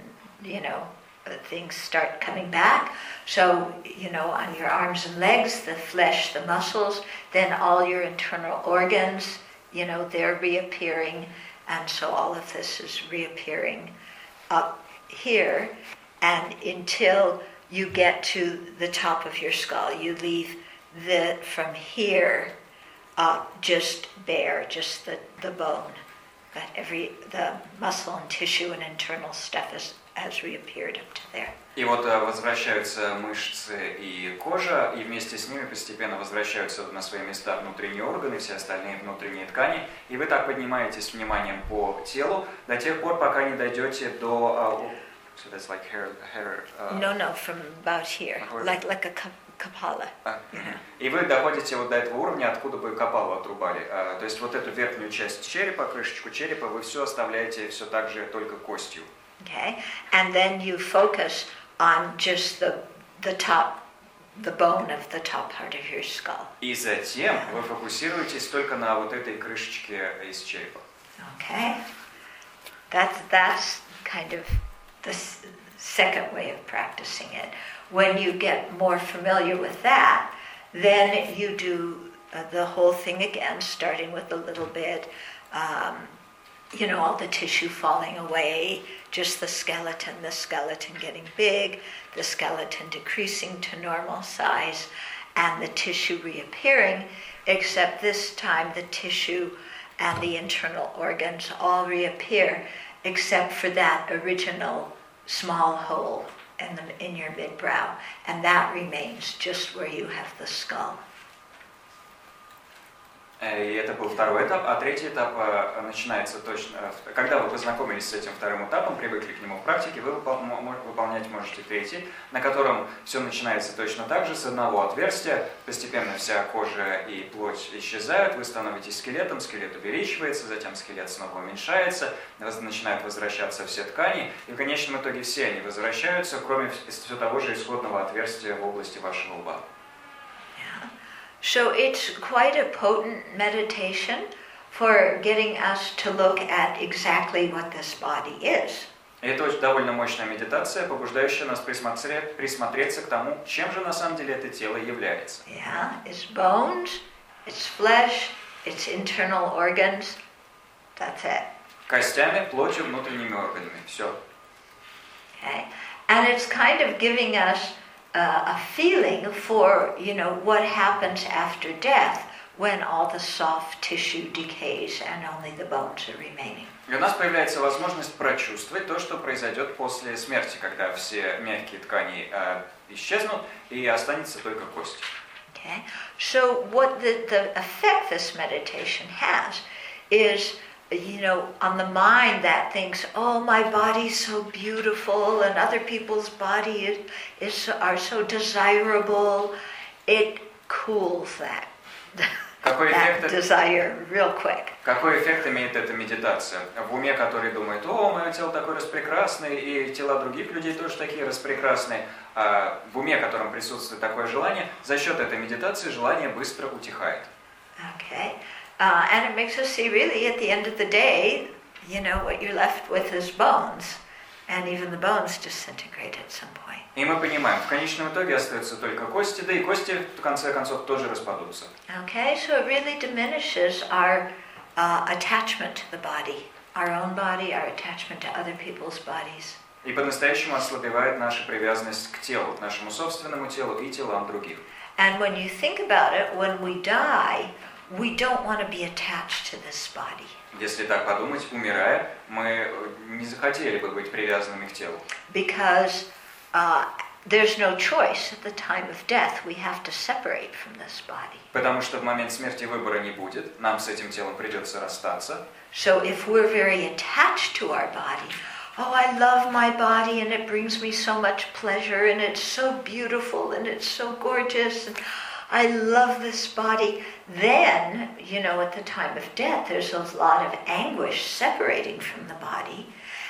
things start coming back. So on your arms and legs, the flesh, the muscles, then all your internal organs, they're reappearing, and so all of this is reappearing up here, and until you get to the top of your skull, you leave from here. Just bare, just the bone, but the muscle and tissue and internal stuff has reappeared up to there. И вот возвращаются мышцы и кожа, и вместе с ними постепенно возвращаются на свои места внутренние органы, все остальные внутренние ткани, и вы так поднимаетесь вниманием по телу до тех пор, пока не дойдете до so that's like hair. No, from about here, like a Kapala. И вы доходите вот до этого уровня, откуда бы капалу отрубали. То есть вот эту верхнюю часть черепа, крышечку черепа, вы все оставляете все так же только костью. Okay, and then you focus on just the top, the bone of the top part of your skull. И затем вы фокусируетесь только на вот этой крышечке из черепа. Okay, that's kind of the second way of practicing it. When you get more familiar with that, then you do the whole thing again, starting with a little bit, all the tissue falling away, just the skeleton getting big, the skeleton decreasing to normal size, and the tissue reappearing, except this time the tissue and the internal organs all reappear, except for that original small hole in your mid-brow, and that remains just where you have the skull. И это был второй этап, а третий этап начинается точно... Когда вы познакомились с этим вторым этапом, привыкли к нему в практике, вы выполнять можете третий, на котором все начинается точно так же, с одного отверстия, постепенно вся кожа и плоть исчезают, вы становитесь скелетом, скелет увеличивается, затем скелет снова уменьшается, начинают возвращаться все ткани, и в конечном итоге все они возвращаются, кроме все того же исходного отверстия в области вашего лба. So it's quite a potent meditation for getting us to look at exactly what this body is. Это довольно мощная медитация, побуждающая нас присмотреться к тому, чем же на самом деле это тело является. Yeah, it's bones, it's flesh, it's internal organs. That's it. Костями, плотью, внутренними органами. Все. Okay. And it's kind of giving us a feeling for, what happens after death when all the soft tissue decays and only the bones are remaining. И у нас появляется возможность прочувствовать то, что произойдет после смерти, когда все мягкие ткани исчезнут и останется только кость. Okay? So what the effect this meditation has is, on the mind that thinks, oh, my body's so beautiful and other people's body are so desirable, it cools that desire real quick. Какой эффект имеет эта медитация? В уме, который думает, о, мое тело такое распрекрасное, и тела других людей тоже такие распрекрасные, в уме, в котором присутствует такое желание, за счет этой медитации желание быстро утихает. Okay. And it makes us see really at the end of the day, what you're left with is bones. And even the bones disintegrate at some point. И мы понимаем, в конечном итоге остаются только кости, да и кости в конце концов тоже распадутся. Okay, so it really diminishes our attachment to the body, our own body, our attachment to other people's bodies. И по-настоящему ослабевает наша привязанность к телу, к нашему собственному телу и телам других. And when you think about it, when we die, we don't want to be attached to this body. Если так подумать, умирая, мы не захотели бы быть привязанными к телу. Because there's no choice at the time of death. We have to separate from this body. Потому что в момент смерти выбора не будет, нам с этим телом придется расстаться. So if we're very attached to our body, oh, I love my body and it brings me so much pleasure and it's so beautiful and it's so gorgeous and I love this body, then, at the time of death, there's a lot of anguish separating from the body.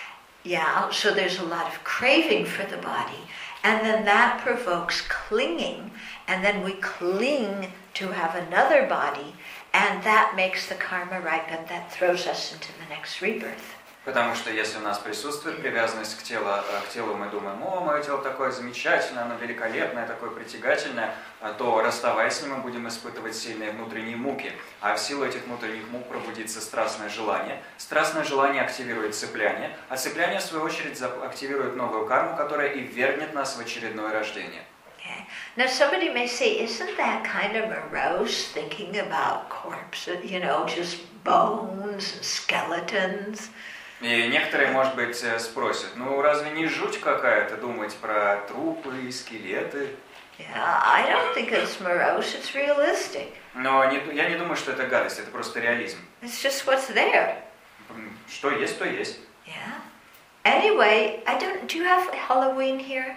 Yeah, so there's a lot of craving for the body. And then that provokes clinging. And then we cling to have another body. And that makes the karma ripen. That throws us into the next rebirth. Потому что если у нас присутствует привязанность к телу мы думаем, о, мое тело такое замечательное, оно великолепное, такое притягательное, то, расставаясь с ним, мы будем испытывать сильные внутренние муки. А в силу этих внутренних мук пробудится страстное желание. Страстное желание активирует цепляние, а цепляние, в свою очередь, активирует новую карму, которая и ввергнет нас в очередное рождение. Okay. Now somebody may say, isn't that kind of morose thinking about corpses, just bones, skeletons? И некоторые, может быть, спросят, ну разве не жуть какая-то думать про трупы и скелеты? Yeah, I don't think it's morose, it's realistic. Но я не думаю, что это гадость, это просто реализм. It's just what's there. Что есть, то есть. Yeah. Anyway, do you have Halloween here?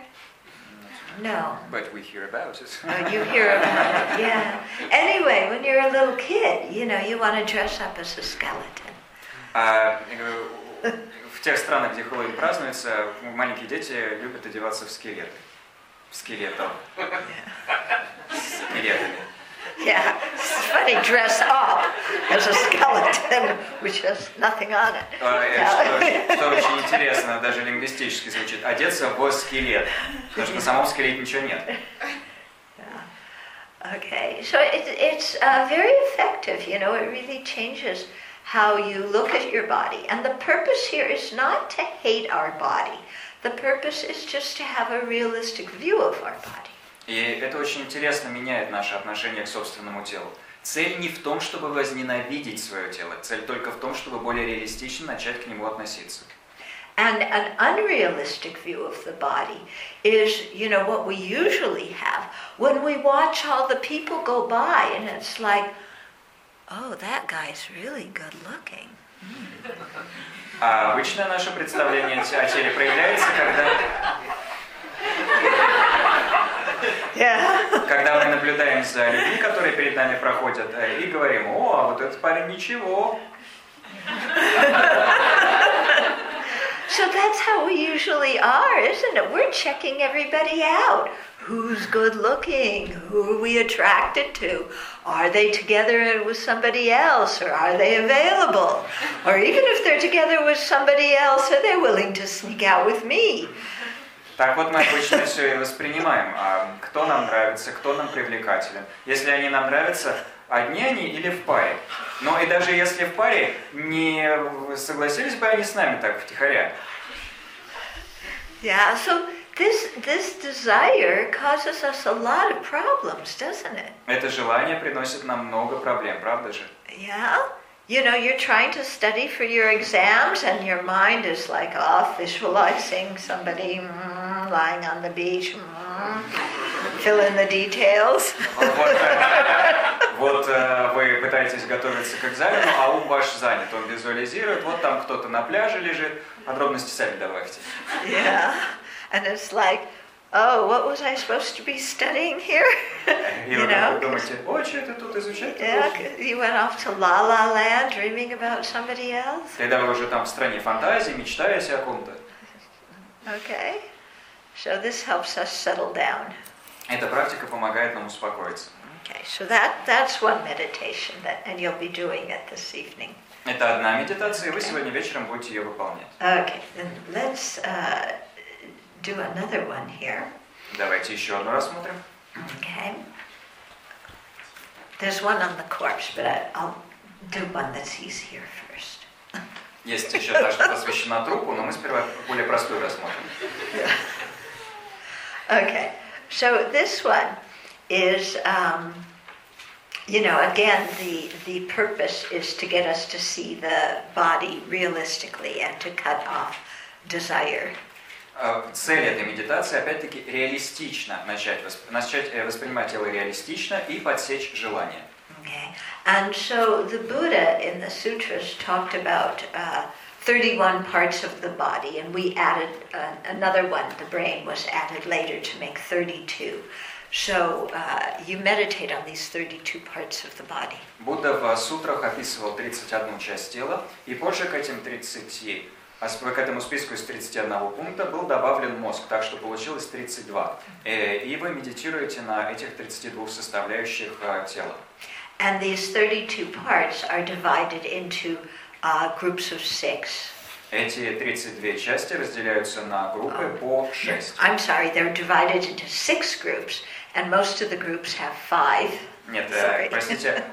No. But we hear about it. Oh, you hear about it, yeah. Anyway, when you're a little kid, you want to dress up as a skeleton. В тех странах, где Хэллоуин празднуется, маленькие дети любят одеваться в скелеты. В скелетов. Скелетами. Yeah, it's funny, dress up as a skeleton, which has nothing on it. Что очень интересно, даже лингвистически звучит, одеться в скелет, потому что на самом скелете ничего нет. Okay, so it's very effective, it really changes how you look at your body. And the purpose here is not to hate our body. The purpose is just to have a realistic view of our body. И это очень интересно меняет наше отношение к собственному телу. Цель не в том, чтобы возненавидеть свое тело. Цель только в том, чтобы более реалистично начать к нему относиться. And an unrealistic view of the body is, what we usually have when we watch all the people go by and it's like, oh, that guy's really good looking. А обычное наше представление о теле проявляется, когда мы наблюдаем за людьми, которые перед нами проходят, и говорим, о, а вот этот парень ничего. So that's how we usually are, isn't it? We're checking everybody out. Who's good looking? Who are we attracted to? Are they together with somebody else, or are they available? Or even if they're together with somebody else, are they willing to sneak out with me? Так вот мы обычно все и воспринимаем. Кто нам нравится, кто нам привлекателен. Если они нам нравятся, одни они или в паре. Но и даже если в паре, не согласились бы они с нами так втихаря. Yeah, so this desire causes us a lot of problems, doesn't it? Это желание приносит нам много проблем, правда же? Yeah? You know, you're trying to study for your exams and your mind is like off visualizing somebody lying on the beach, fill in the details. Вот вы пытаетесь готовиться к экзамену, а ум ваш занят, он визуализирует, вот там кто-то на пляже лежит, подробности сами добавьте. Yeah, and it's like, oh, what was I supposed to be studying here? И вы думаете, ой, что это тут изучать? Yeah, you went off to La La Land dreaming about somebody else. Когда вы уже там в стране фантазии, мечтаете о ком-то. Okay, so this helps us settle down. Эта практика помогает нам успокоиться. Okay, so that's one meditation, and you'll be doing it this evening. Это одна медитация, и вы сегодня вечером будете ее выполнять. Okay, then let's do another one here. Давайте еще одну рассмотрим. Okay. There's one on the corpse, but I'll do one that's easier first. Есть еще та, что посвящена трупу, но мы сперва более простую рассмотрим. Okay, so this one is, again, the purpose is to get us to see the body realistically and to cut off desire. Цель этой медитации, опять-таки, реалистично начать воспринимать тело реалистично и подсечь желание. Okay, and so the Buddha in the sutras talked about 31 parts of the body, and we added another one, the brain was added later to make 32. So you meditate on these 32 parts of the body. Будда в сутрах описывал 31 часть тела, и позже к этому списку из 31 пункта был добавлен мозг, так что получилось 32. И вы медитируете на этих 32 составляющих тела. And these 32 parts are divided into groups of 6. Эти 32 части разделяются на группы по 6. I'm sorry, they're divided into 6 groups, and most of the groups have 5. Нет, простите,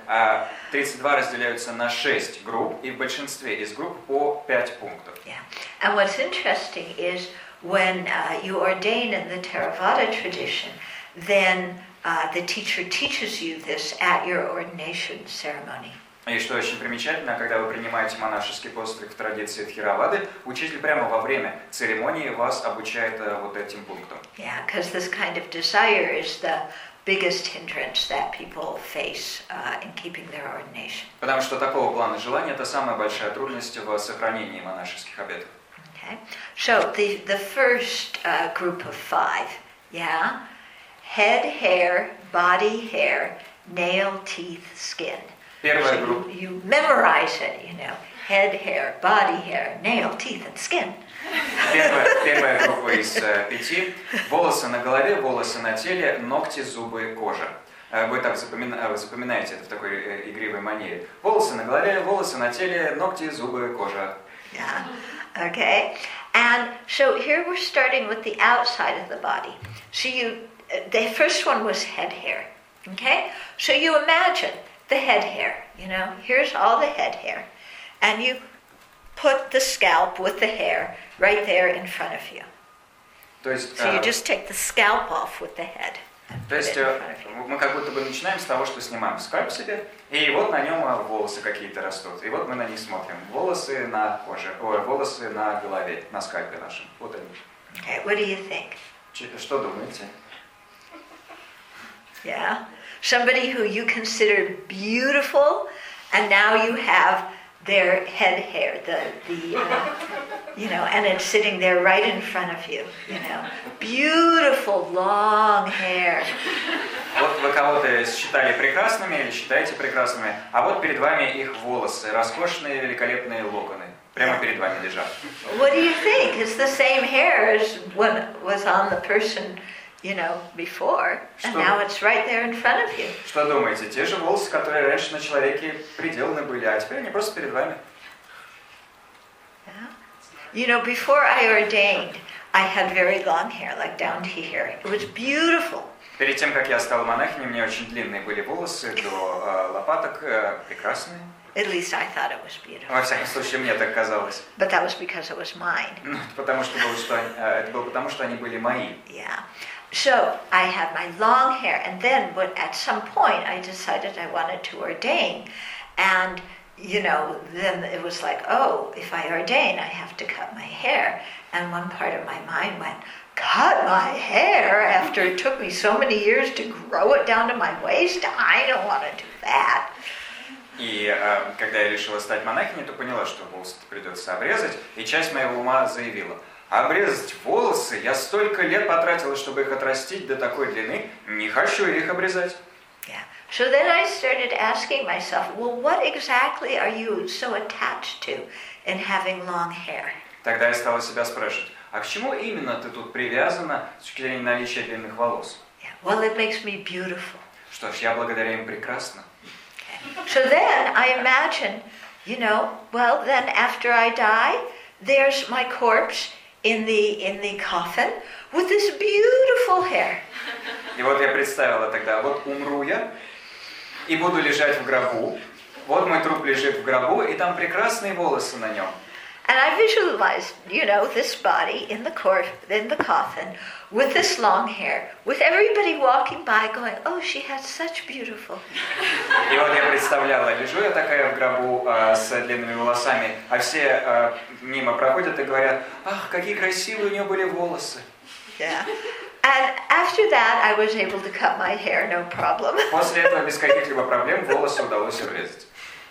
32 разделяются на 6 групп, и в большинстве из групп по 5 пунктов. Yeah. And what's interesting is when you ordain in the Theravada tradition, then the teacher teaches you this at your ordination ceremony. И что очень примечательно, когда вы принимаете монашеский постриг в традиции Тхеравады, учитель прямо во время церемонии вас обучает вот этим пунктам. Yeah, because this kind of desire is the biggest hindrance that people face in keeping their ordination. Потому что такого плана желания это самая большая трудность в сохранении монашеских обетов. Okay, so the first group of 5, yeah, head hair, body hair, nail, teeth, skin. Первая So группа. you memorize it, head hair, body hair, nail, teeth, and skin. Первая группа из 5. Волосы на голове, волосы на теле, ногти, зубы, кожа. Вы так запоминаете это в такой игривой манере. Волосы на голове, волосы на теле, ногти, зубы, кожа. Yeah. Okay. And so here we're starting with the outside of the body. So the first one was head hair. Okay. So you imagine the head hair. Here's all the head hair, and you put the scalp with the hair right there in front of you. То есть, So you just take the scalp off with the head. То есть мы как будто бы начинаем с того, что снимаем скальп себе, и вот на нем волосы какие-то растут. И вот мы на них смотрим. Волосы на коже, волосы на голове, на скальпе нашем. Вот они. Okay, what do you think? Что думаете? Yeah. Somebody who you consider beautiful, and now you have their head hair, and it's sitting there right in front of you, Beautiful long hair. Вот вы кого-то считали прекрасными или считаете прекрасными, а вот перед вами их волосы, роскошные, великолепные локоны, прямо перед вами лежат. What do you think? It's the same hair as what was on the person, before, and now it's right there in front of you. Что думаете? Те же волосы, которые раньше на человеке приделаны были, а теперь они просто перед вами. Yeah. Before I ordained, I had very long hair, like down to here. It was beautiful. Перед тем, как я стал монахиней, у меня очень длинные были волосы до лопаток, прекрасные. At least I thought it was beautiful. Во всяком случае, мне так казалось. But that was because it was mine. Ну, это было потому, что они были мои. Yeah. So I had my long hair, and then at some point I decided I wanted to ordain. And, then it was like, oh, if I ordain, I have to cut my hair. And one part of my mind went, cut my hair after it took me so many years to grow it down to my waist? I don't want to do that. И когда я решила стать монахиней, то поняла, что волосы придется обрезать, и часть моего ума заявила: обрезать волосы? Я столько лет потратила, чтобы их отрастить до такой длины, не хочу их обрезать. Yeah. So then I started asking myself, well, what exactly are you so attached to in having long hair? Тогда я стала себя спрашивать, а к чему именно ты тут привязана с точки зрения наличия длинных волос? Yeah. Well, it makes me beautiful. Что ж, я благодаря им прекрасна. So then I imagine, well, then after I die, there's my corpse in the coffin with this beautiful hair. И вот я представила тогда, вот умру я и буду лежать в гробу. Вот мой труп лежит в гробу, и там прекрасные волосы на нем. And I visualized, this body in the coffin with this long hair, with everybody walking by going, oh, she has such beautiful hair. И вот я представляла, лежу я такая в гробу с длинными волосами, а все мимо проходят и говорят, ах, какие красивые у нее были волосы. Yeah. And after that, I was able to cut my hair, no problem. После этого без каких-либо проблем волосы удалось обрезать.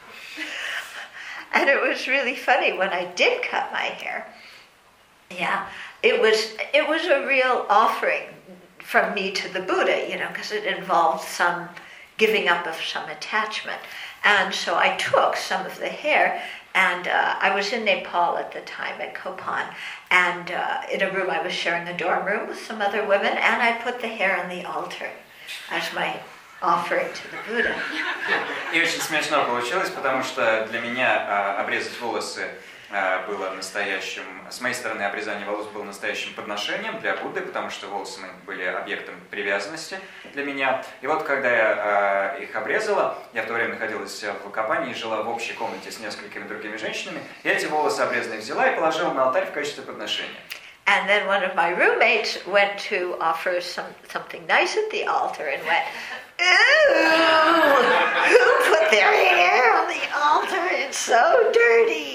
And it was really funny when I did cut my hair. Yeah, it was a real offering from me to the Buddha, because it involved some giving up of some attachment. And so I took some of the hair, and I was in Nepal at the time, at Kopan, and in a room I was sharing a dorm room with some other women, and I put the hair on the altar as my offering to the Buddha. И очень смешно получилось, потому что для меня обрезать волосы было настоящим, с моей стороны обрезание волос было настоящим подношением для Будды, потому что волосы были объектом привязанности для меня. И вот когда я их обрезала, я в то время находилась в Копане и жила в общей комнате с несколькими другими женщинами, и эти волосы обрезанные взяла и положила на алтарь в качестве подношения. And then one of my roommates went to offer something nice at the altar and went, ooh, who put their hair on the altar? It's so dirty.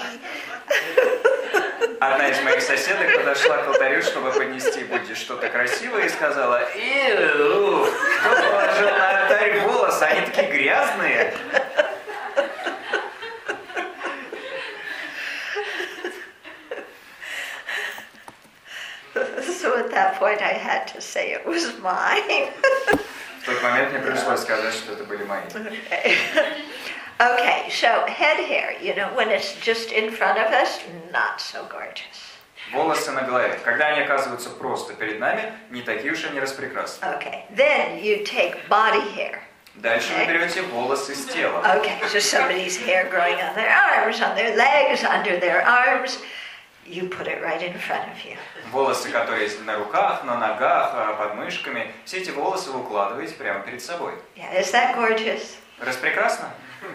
Одна из моих соседок подошла к алтарю, чтобы поднести Будде что-то красивое, и сказала, кто положил на алтарь волосы, они такие грязные. So at that point I had to say it was mine. В тот момент мне пришлось сказать, что это были мои. Okay, so head hair, when it's just in front of us, not so gorgeous. Волосы на голове. Когда они оказываются просто перед нами, не такие уж они распрекрасны. Okay, then you take body hair. Дальше вы берете волосы с тела. Okay, so somebody's hair growing on their arms, on their legs, under their arms. You put it right in front of you. Волосы, которые есть на руках, на ногах, под мышками, все эти волосы вы укладываете прямо перед собой. Yeah, is that gorgeous? Распрекрасно?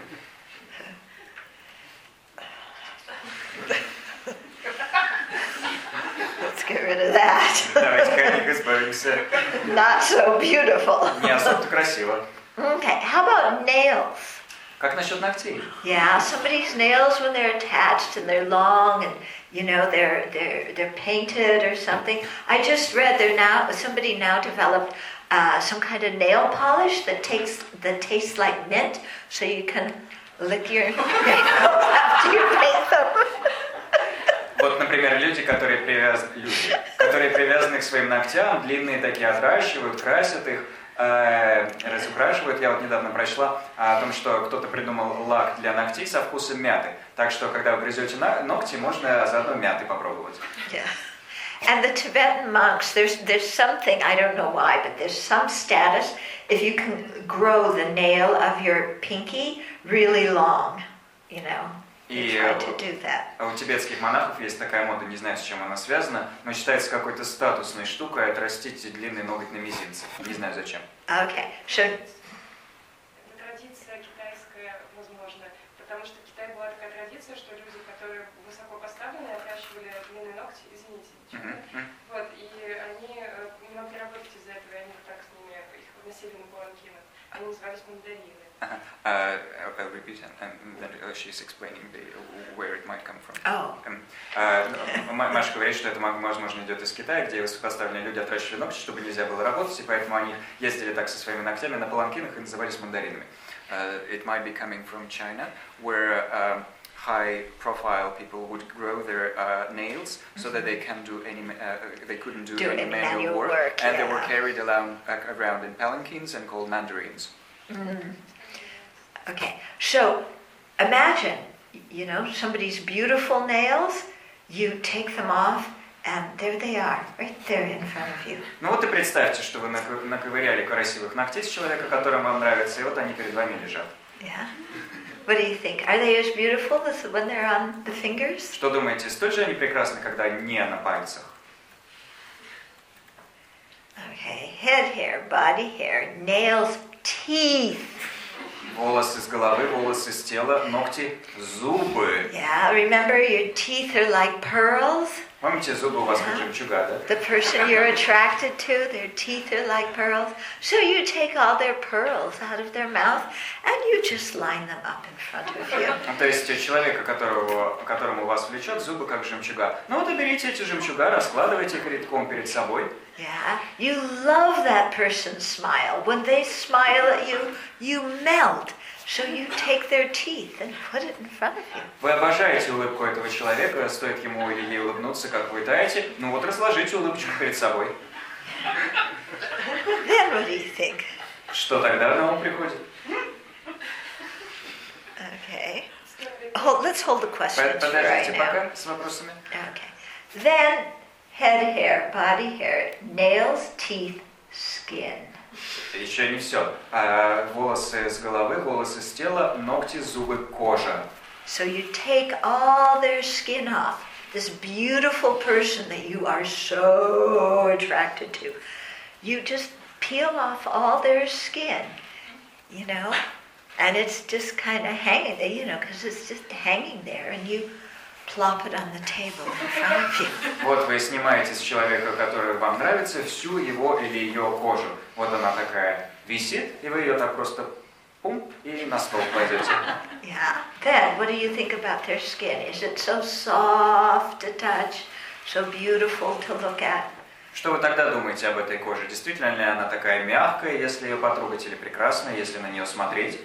Let's get rid of that. Давайте-ка от них избавимся. Not so beautiful. Не особо красиво. Okay, how about nails? Как насчет ногтей? Yeah, somebody's nails when they're attached and they're long and they're painted or something. I just read somebody now developed some kind of nail polish that tastes like mint, so you can lick your nails after you paint them. Вот, например, люди, которые привязаны к своим ногтям, длинные такие отращивают, красят их, разукрашивают. Я вот недавно прочла о том, что кто-то придумал лак для ногтей со вкусом мяты. Так что, когда вы грызете ногти, можно заодно мяты попробовать. Yeah. And the Tibetan monks, there's something, I don't know why, but there's some status if you can grow the nail of your pinky really long, They try to do that. У тибетских монахов есть такая мода, не знаю, с чем она связана, но считается какой-то статусной штукой отрастить длинный ноготь на мизинце. Не знаю зачем. Okay, so... Это традиция китайская, возможно, потому что традиция, что люди, которые высоко поставленные, отращивали длинные ногти, извините, вот, и они не работать из-за этого, и они вот так с ними, их носили на паланкинах, они назывались мандарины. I'll repeat and then she's explaining where it might come from. Oh. Маша говорит, что это, возможно, идет из Китая, где высокопоставленные люди отращивали ногти, чтобы нельзя было работать, и поэтому они ездили так со своими ногтями на паланкинах и назывались мандаринами. It might be coming from China, where high-profile people would grow their nails so that they can do they couldn't do any manual work, and they were carried around in palanquins and called mandarins. Okay, so imagine, somebody's beautiful nails, you take them off, and there they are, right there in front of you. Ну вот и представьте, что вы наковыряли красивых ногтей с человека, которым вам нравится, и вот они перед вами лежат. Yeah. What do you think? Are they as beautiful as when they're on the fingers? Что думаете, столь же они прекрасны, когда не на пальцах? Okay, head hair, body hair, nails, teeth. Волосы с головы, волосы с тела, ногти, зубы. Yeah, remember your teeth are like pearls? Помните, зубы у вас как жемчуга, да? The person you're attracted to, their teeth are like pearls. So you take all their pearls out of their mouth and you just line them up in front of you. То есть человека, которому вас влечет, зубы как жемчуга. Ну вот и берите эти жемчуга, раскладывайте их рядком перед собой. Yeah, you love that person's smile. When they smile at you, you melt. So you take their teeth and put it in front of you. Вы обожаете улыбку этого человека, стоит ему или ей улыбнуться, как вы таете. Ну вот разложите улыбочку перед собой. Then what do you think? Что тогда на ум приходит? Okay. Let's hold the questions for Подождите right пока now. с вопросами. Okay. Then head hair, body hair, nails, teeth, skin. Еще не все. Волосы с головы, волосы с тела, ногти, зубы, кожа. So you take all their skin off. This beautiful person that you are so attracted to. You just peel off all their skin, and it's just kind of hanging there, because it's just hanging there, and you plop it on the table in front of you. Вот вы снимаете с человека, который вам нравится, всю его или ее кожу. Вот она такая висит, и вы ее так просто пум и на стол кладете. Yeah. Then, what do you think about their skin? Is it so soft to touch, so beautiful to look at? Что вы тогда думаете об этой коже? Действительно ли она такая мягкая, если ее потрогать, или прекрасная, если на нее смотреть?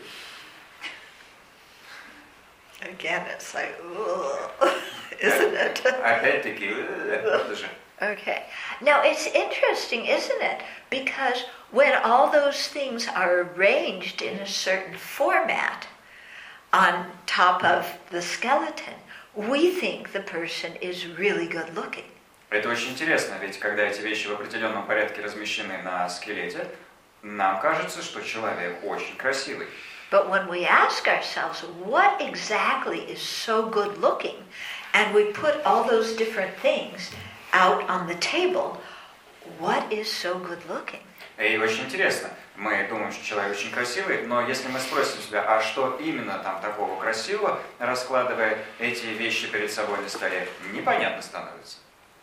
Again, it's like, ugh, isn't it? Опять-таки, правда же? Okay. Now, it's interesting, isn't it? Because when all those things are arranged in a certain format on top of the skeleton, we think the person is really good looking. Это очень интересно, ведь когда эти вещи в определенном порядке размещены на скелете, нам кажется, что человек очень красивый. But when we ask ourselves, what exactly is so good looking, and we put all those different things out on the table, what is so good looking? И очень интересно, мы думаем, что человек очень красивый, но если мы спросим себя, а что именно там такого красивого, раскладывая эти вещи перед собой на столе, непонятно становится.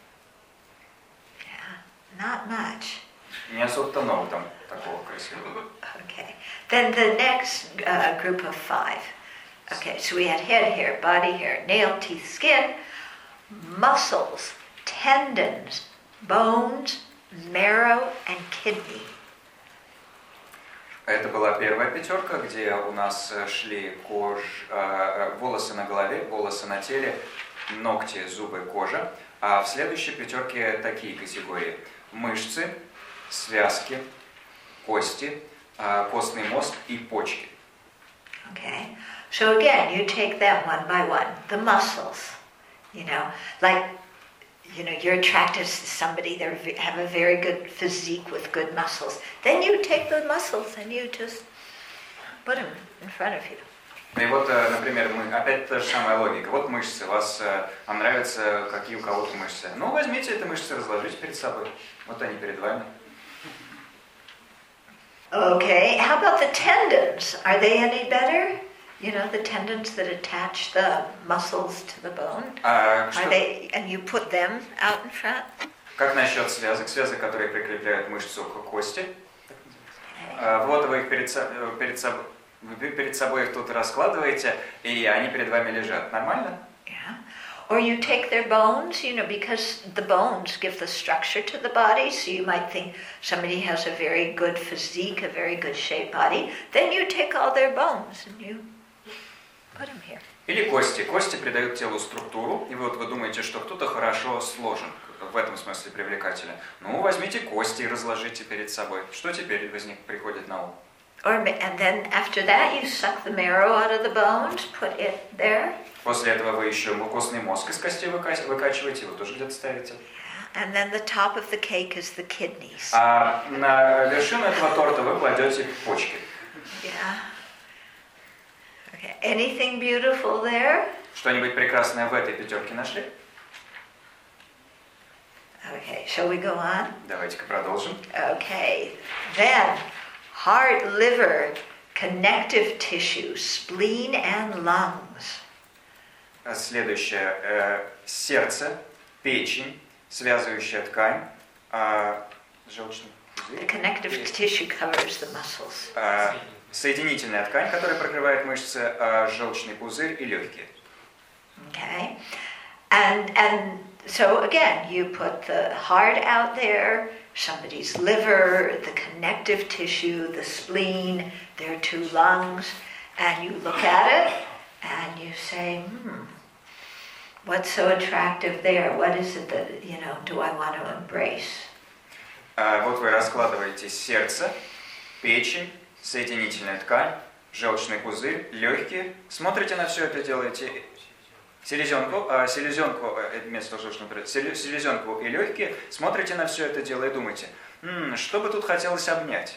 Yeah, not much. Не особо-то много там такого красивого. Okay. Then the next group of 5. Okay, so we had head hair, body hair, nail, teeth, skin, muscles, tendons, bones, marrow, and kidney. Это была первая пятерка, где у нас шли волосы на голове, волосы на теле, ногти, зубы, кожа. А в следующей пятерке такие категории: мышцы, связки, кости, костный мозг и почки. Okay, so again, you take them one by one. The muscles, you're attracted to somebody, they have a very good physique with good muscles. Then you take the muscles and you just put them in front of you. И вот, например, опять та же самая логика. Вот мышцы, вам нравятся какие у кого-то мышцы. Ну, возьмите эти мышцы, разложите перед собой. Вот они перед вами. Okay, how about the tendons? Are they any better? You know, the tendons that attach the muscles to the bone? А Are they, and you put them out in front? как насчет связок? Связок, которые прикрепляют мышцу к кости. Вот вы их перед собой их тут раскладываете, и они перед вами лежат. Нормально? Yeah. Or you take their bones, you know, because the bones give the structure to the body, so you might think somebody has a very good physique, a very good shaped body. Then you take all their bones and you put them here. Или кости. Кости придают телу структуру, и вот вы думаете, что кто-то хорошо сложен, в этом смысле привлекателен. Ну, возьмите кости и разложите перед собой. Что теперь приходит на ум? And then after that you suck the marrow out of the bones, put it there. После этого вы еще костный мозг из костей выкачиваете, его тоже где-то ставите. And then the top of the cake is the kidneys. А на вершину этого торта вы кладете почки. Yeah. Okay. Anything beautiful there? Что-нибудь прекрасное в этой пятерке нашли? Okay, shall we go on? Давайте-ка продолжим. Okay, then heart, liver, connective tissue, spleen and lungs. Следующее. Сердце, печень, связывающая ткань, желчный The пузырь. connective tissue covers the muscles. Соединительная ткань, которая прокрывает мышцы, желчный пузырь и легкие. Okay, and so again, you put the heart out there, somebody's liver, the connective tissue, the spleen, their two lungs, and you look at it and you say, what's so attractive there? What is it that, you know, do I want to embrace? Вот вы раскладываете сердце, печень, соединительная ткань, желчный пузырь, легкие. Смотрите на все это, делаете селезенку и легкие. Смотрите на все это дело и думаете, что бы тут хотелось обнять?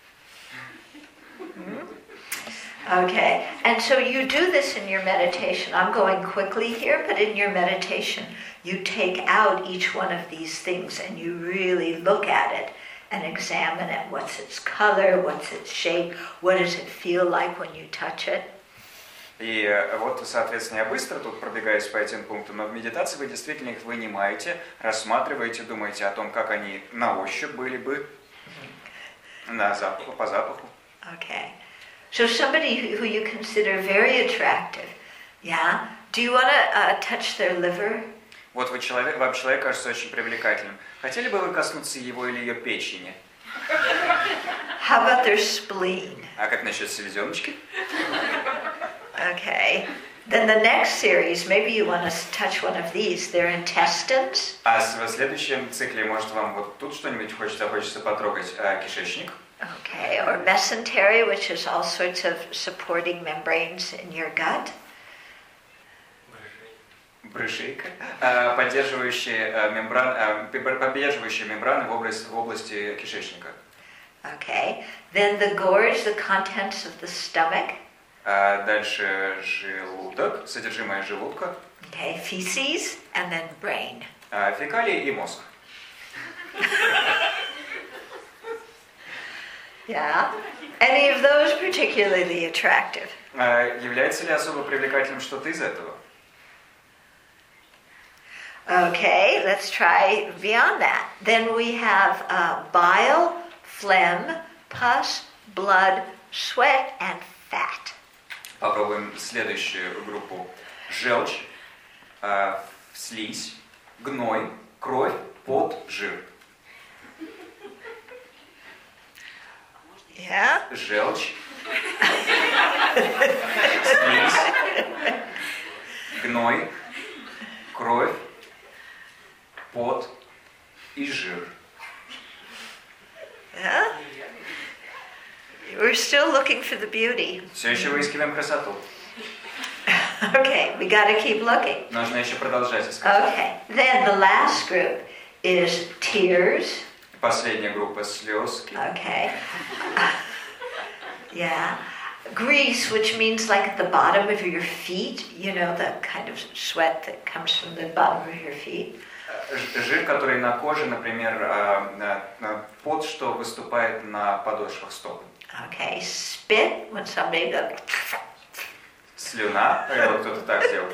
Okay, and so you do this in your meditation. I'm going quickly here, but in your meditation, you take out each one of these things and you really look at it and examine it. What's its color? What's its shape? What does it feel like when you touch it? И вот, соответственно, я быстро тут пробегаюсь по этим пунктам, но в медитации вы действительно их вынимаете, рассматриваете, думаете о том, как они на ощупь были бы, по запаху. Okay. So somebody who you consider very attractive, yeah? Do you want to touch their liver? Вот вам человек кажется очень привлекательным. Хотели бы вы коснуться его или ее печени? How about their spleen? А как насчет селезеночки? Okay. Then the next series, maybe you want to touch one of these, their intestines. А в следующем цикле, может, вам вот тут что-нибудь хочется потрогать, кишечник. Okay, or mesentery, which is all sorts of supporting membranes in your gut. Брыжейка, поддерживающие мембраны в области кишечника. Okay, then the gorge, the contents of the stomach. Дальше желудок, содержимое желудка. Okay, feces, and then brain. Фекалии и мозг. Yeah. Any of those particularly attractive? Является ли особо привлекательным что-то из этого? Okay, let's try beyond that. Then we have bile, phlegm, pus, blood, sweat, and fat. Попробуем следующую группу. Желчь, слизь, гной, кровь, пот, жир. Yeah? Желчь, слизь, гной, кровь, пот и жир. Yeah? We're still looking for the beauty. Все еще выискиваем красоту. Okay, we got to keep looking. Нужно еще продолжать искать. Okay, then the last group is tears. Последняя группа слезки. Okay. Yeah. Grease, which means like at the bottom of your feet, you know, the kind of sweat that comes from the bottom of your feet. Жир, который на коже, например, пот, что выступает на подошвах стоп. Okay, spit, when somebody goes, Слюна, вот кто-то так сделал.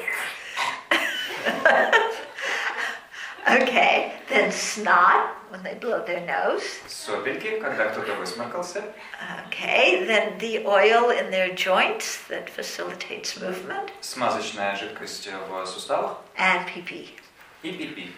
Okay, then snot, when they blow their nose. Сопельки, когда кто-то высморкался. Okay, then the oil in their joints that facilitates movement. Смазочная жидкость в суставах. And pee-pee. И пипи.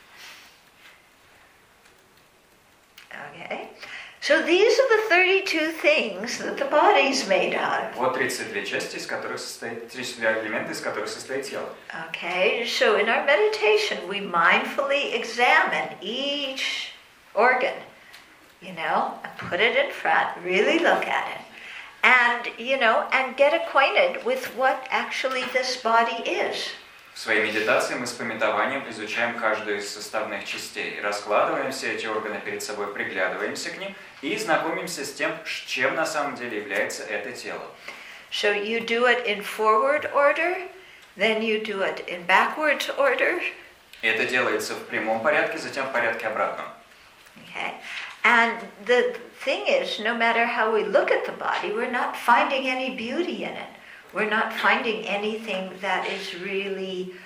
Okay, so these are the 32 things that the body's made of. Вот 32 части, из которых состоит, 32 элемента, из которых состоит тело. Okay, so in our meditation, we mindfully examine each organ, and put it in front, really look at it, and get acquainted with what actually this body is. В своей медитации мы с памятованием изучаем каждую из составных частей, раскладываем все эти органы перед собой, приглядываемся к ним и знакомимся с тем, чем на самом деле является это тело. So you do it in forward order, then you do it in backwards order. Это делается в прямом порядке, затем в порядке обратном. Okay, and the thing is, no matter how we look at the body, we're not finding any beauty in it. We're not finding anything that is really,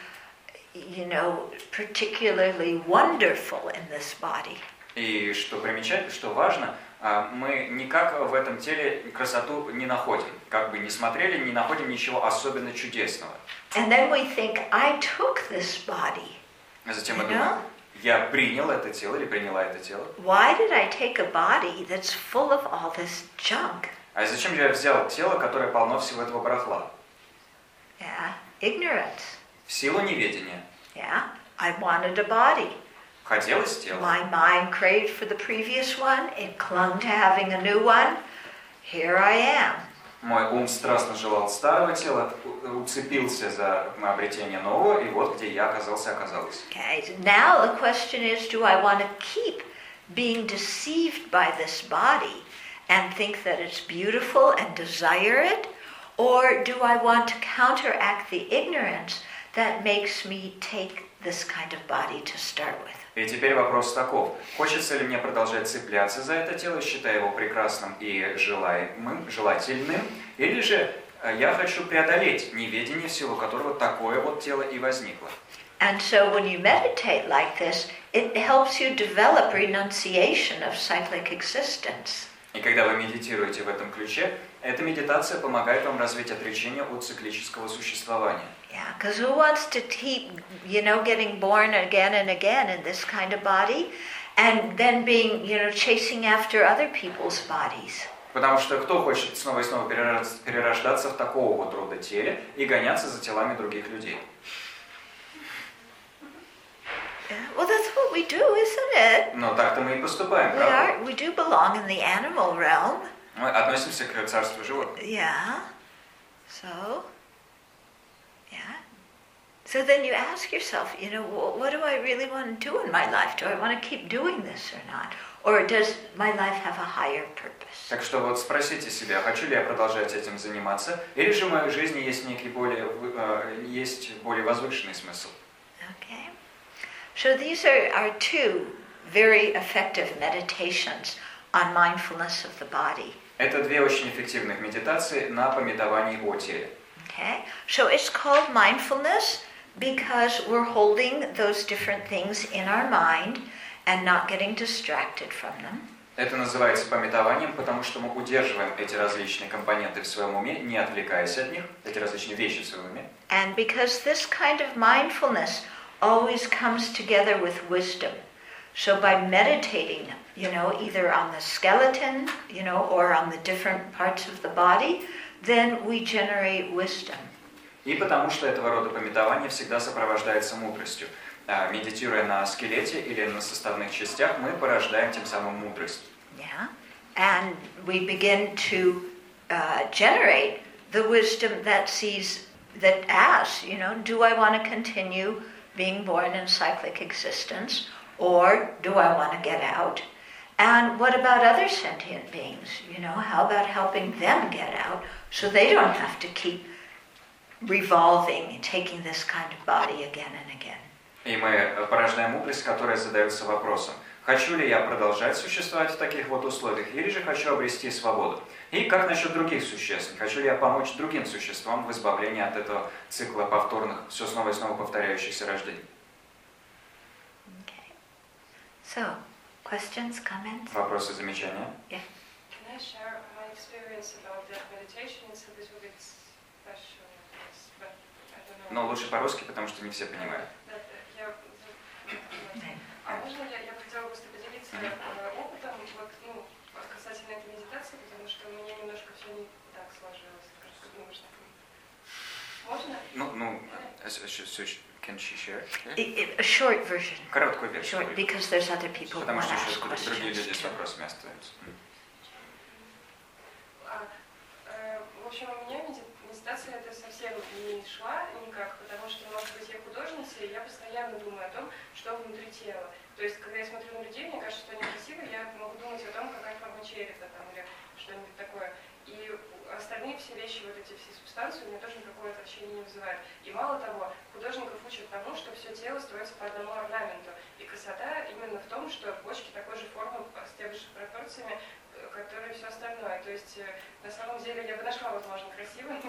particularly wonderful in this body. И что примечательно, что важно, мы никак в этом теле красоту не находим. Как бы ни смотрели, не находим ничего особенно чудесного. And then we think, I took this body. А затем мы думаем, я принял это тело или приняла это тело. Why did I take a body that's full of all this junk? А зачем же я взял тело, которое полно всего этого барахла? Yeah, ignorance. В силу неведения. Yeah, I wanted a body. Хотелось тело. My mind craved for the previous one. It clung to having a new one. Here I am. Мой ум страстно желал старого тела, уцепился за обретение нового, и вот где я оказалась. Okay, so now the question is, do I want to keep being deceived by this body and think that it's beautiful and desire it? Or do I want to counteract the ignorance that makes me take this kind of body to start with? И теперь вопрос таков. Хочется ли мне продолжать цепляться за это тело, считая его прекрасным и желательным, или же я хочу преодолеть неведение, в силу которого такое вот тело и возникло? And so when you meditate like this, it helps you develop renunciation of cyclic existence. И когда вы медитируете в этом ключе, эта медитация помогает вам развить отречение от циклического существования. Yeah, because who wants to keep, getting born again and again in this kind of body, and then being, chasing after other people's bodies? Потому что кто хочет снова и снова перерождаться в такого вот рода теле и гоняться за телами других людей? Well, that's what we do, isn't it? Но так-то мы и поступаем, правда? We do belong in the animal realm. Мы относимся к царству животных. Yeah. So then you ask yourself, what do I really want to do in my life? Do I want to keep doing this or not? Or does my life have a higher purpose? Так что вот спросите себя, хочу ли я продолжать этим заниматься, или же в моей жизни есть некий более возвышенный смысл? Okay. So these are two very effective meditations on mindfulness of the body. Это две очень эффективных медитации на памятовании о теле. Okay. So it's called mindfulness because we're holding those different things in our mind and not getting distracted from them. Это называется памятованием, потому что мы удерживаем эти различные компоненты в своем уме, не отвлекаясь от них, эти различные вещи в своем уме. And because this kind of mindfulness always comes together with wisdom. So by meditating, either on the skeleton, or on the different parts of the body, then we generate wisdom. И потому что этого рода памятование всегда сопровождается мудростью. Медитируя на скелете или на составных частях, мы порождаем тем самым мудрость. Yeah, and we begin to generate the wisdom that asks, do I want to continue being born in cyclic existence, or do I want to get out? And what about other sentient beings? How about helping them get out so they don't have to keep revolving and taking this kind of body again and again? И мы порождаем мудрость, которая задается вопросом, Хочу ли я продолжать существовать в таких вот условиях, или же хочу обрести свободу? И как насчет других существ? Хочу ли я помочь другим существам в избавлении от этого цикла повторных, все снова и снова повторяющихся рождений? Okay. So, questions, comments? Вопросы, замечания? Yeah. Can I share my experience about that meditation? It's a little bit special, yes, but I don't know. Но лучше по-русски, потому что не все понимают. А можно я бы хотела просто поделиться опытом вот, ну, касательно этой медитации, потому что у меня немножко все не так сложилось. Можно? Ну, can she share? A short version. Короткую версию. Short, because there's other people who Потому want что to ask еще другие люди questions с too. вопросами остаются. В общем, у меня медитация это совсем не шла никак, потому что, может быть, я художница, и я постоянно думаю о том, что внутри тела. То есть, когда я смотрю на людей, мне кажется, что они красивые, я могу думать о том, какая форма черепа там, или что-нибудь такое. И остальные все вещи, вот эти все субстанции, у меня тоже никакого отвращения не вызывают. И мало того, художников учат тому, что все тело строится по одному орнаменту. И красота именно в том, что почки такой же формы, с теми же пропорциями, которые все остальное. То есть, на самом деле, я бы нашла, возможно, красивым.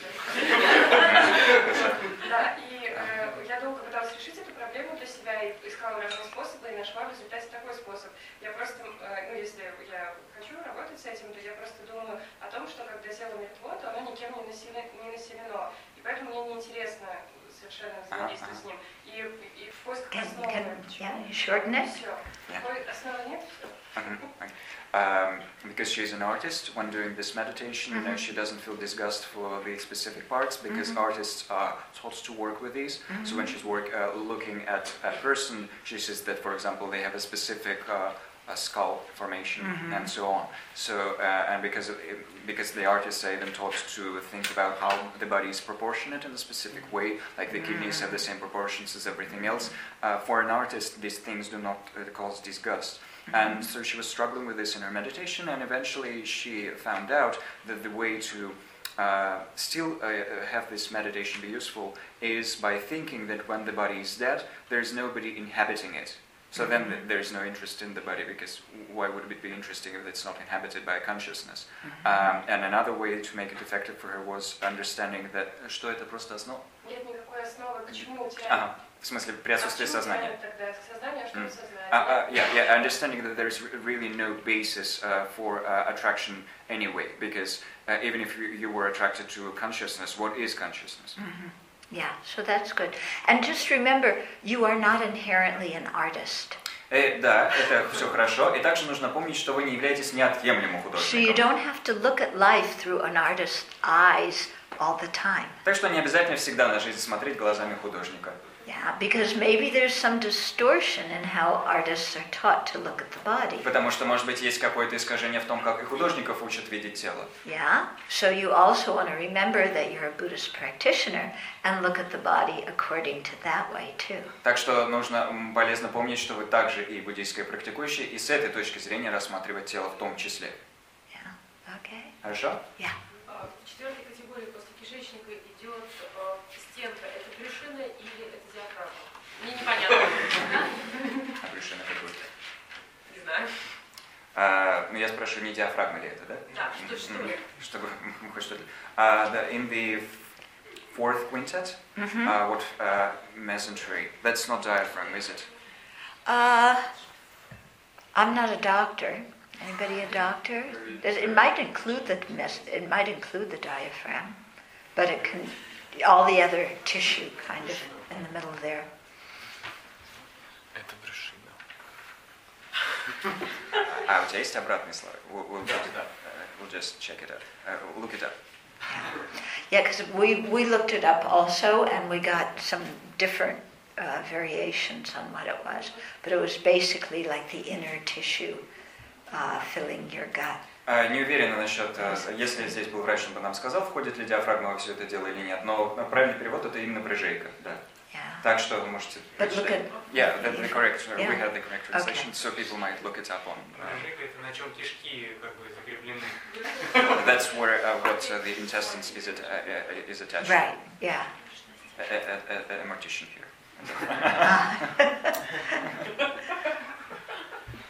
Да, и я долго пыталась решить эту проблему для себя, и искала разные способы, и нашла в результате такой способ. Я просто, ну, если я хочу работать с этим, то я просто думаю о том, что когда тело мертво, то оно никем не населено. И поэтому мне неинтересно совершенно взаимодействовать с ним. И в поисках основы. Yeah, shorten it. Все. Основы нет, все. Because she's an artist, when doing this meditation, she doesn't feel disgust for the specific parts, because artists are taught to work with these. So when she's looking at a person, she says that, for example, they have a specific skull formation and so on. So and because the artists are even taught to think about how the body is proportionate in a specific way, like the kidneys have the same proportions as everything else. For an artist, these things do not cause disgust. And so she was struggling with this in her meditation, and eventually she found out that the way to still have this meditation be useful is by thinking that when the body is dead, there's nobody inhabiting it. So then there's no interest in the body, because why would it be interesting if it's not inhabited by consciousness? And another way to make it effective for her was understanding that... Что это просто основа? Нет никакой основы, к чему тебя... В смысле, при отсутствии сознания. Сознание, что сознание. Yeah, understanding that there's really no basis for attraction anyway, because even if you were attracted to consciousness, what is consciousness? Yeah, so that's good. And just remember, you are not inherently an artist. Да, это все хорошо. И также нужно помнить, что вы не являетесь неотъемлемым So you художником. don't have to look at life through an artist's eyes all the time. Так что не обязательно всегда на жизнь смотреть глазами художника. Yeah, because maybe there's some distortion in how artists are taught to look at the body. Потому что, может быть, есть какое-то искажение в том, как и художников учат видеть тело. Yeah, so you also want to remember that you're a Buddhist practitioner and look at the body according to that way too. Так что полезно помнить, что вы также и буддийская практикующая, и с этой точки зрения рассматривать тело в том числе. Yeah, okay. Хорошо? Yeah. В четвертой категории после кишечника идет стенка. Это брюшина или это диафрагма? Мне непонятно. А брюшина какой-то? Не знаю. Ну, я спрашиваю, не диафрагма ли это, да? Да, что ли? Чтобы хоть что-то. In the fourth quintet, what mesentery? That's not diaphragm, is it? I'm not a doctor. Anybody a doctor? It might include the diaphragm, but it can all the other tissue kind of in the middle there. Это брюшина. А у тебя есть обратный слой? We'll just check it out. Look it up. Yeah, because we looked it up also, and we got some different variations on what it was, but it was basically like the inner tissue filling your gut. Не уверена насчет, если здесь был врач, он бы нам сказал, входит ли диафрагма во все это дело или нет, но правильный перевод это именно брыжейка, да. Yeah. Так что вы можете прочитать. Yeah, that's the correct. Yeah. We had the correct translation, so people might look it up on. Брыжейка это на чем кишки как бы закреплены. That's where what the intestines is attached. Right. Yeah. A mortician here.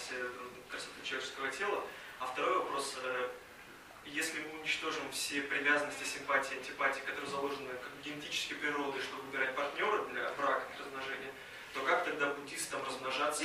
красоты человеческого тела. А второй вопрос, если мы уничтожим все привязанности, симпатии, антипатии, которые заложены как генетической природой, чтобы выбирать партнера для брака, для размножения, то как тогда буддистам размножаться?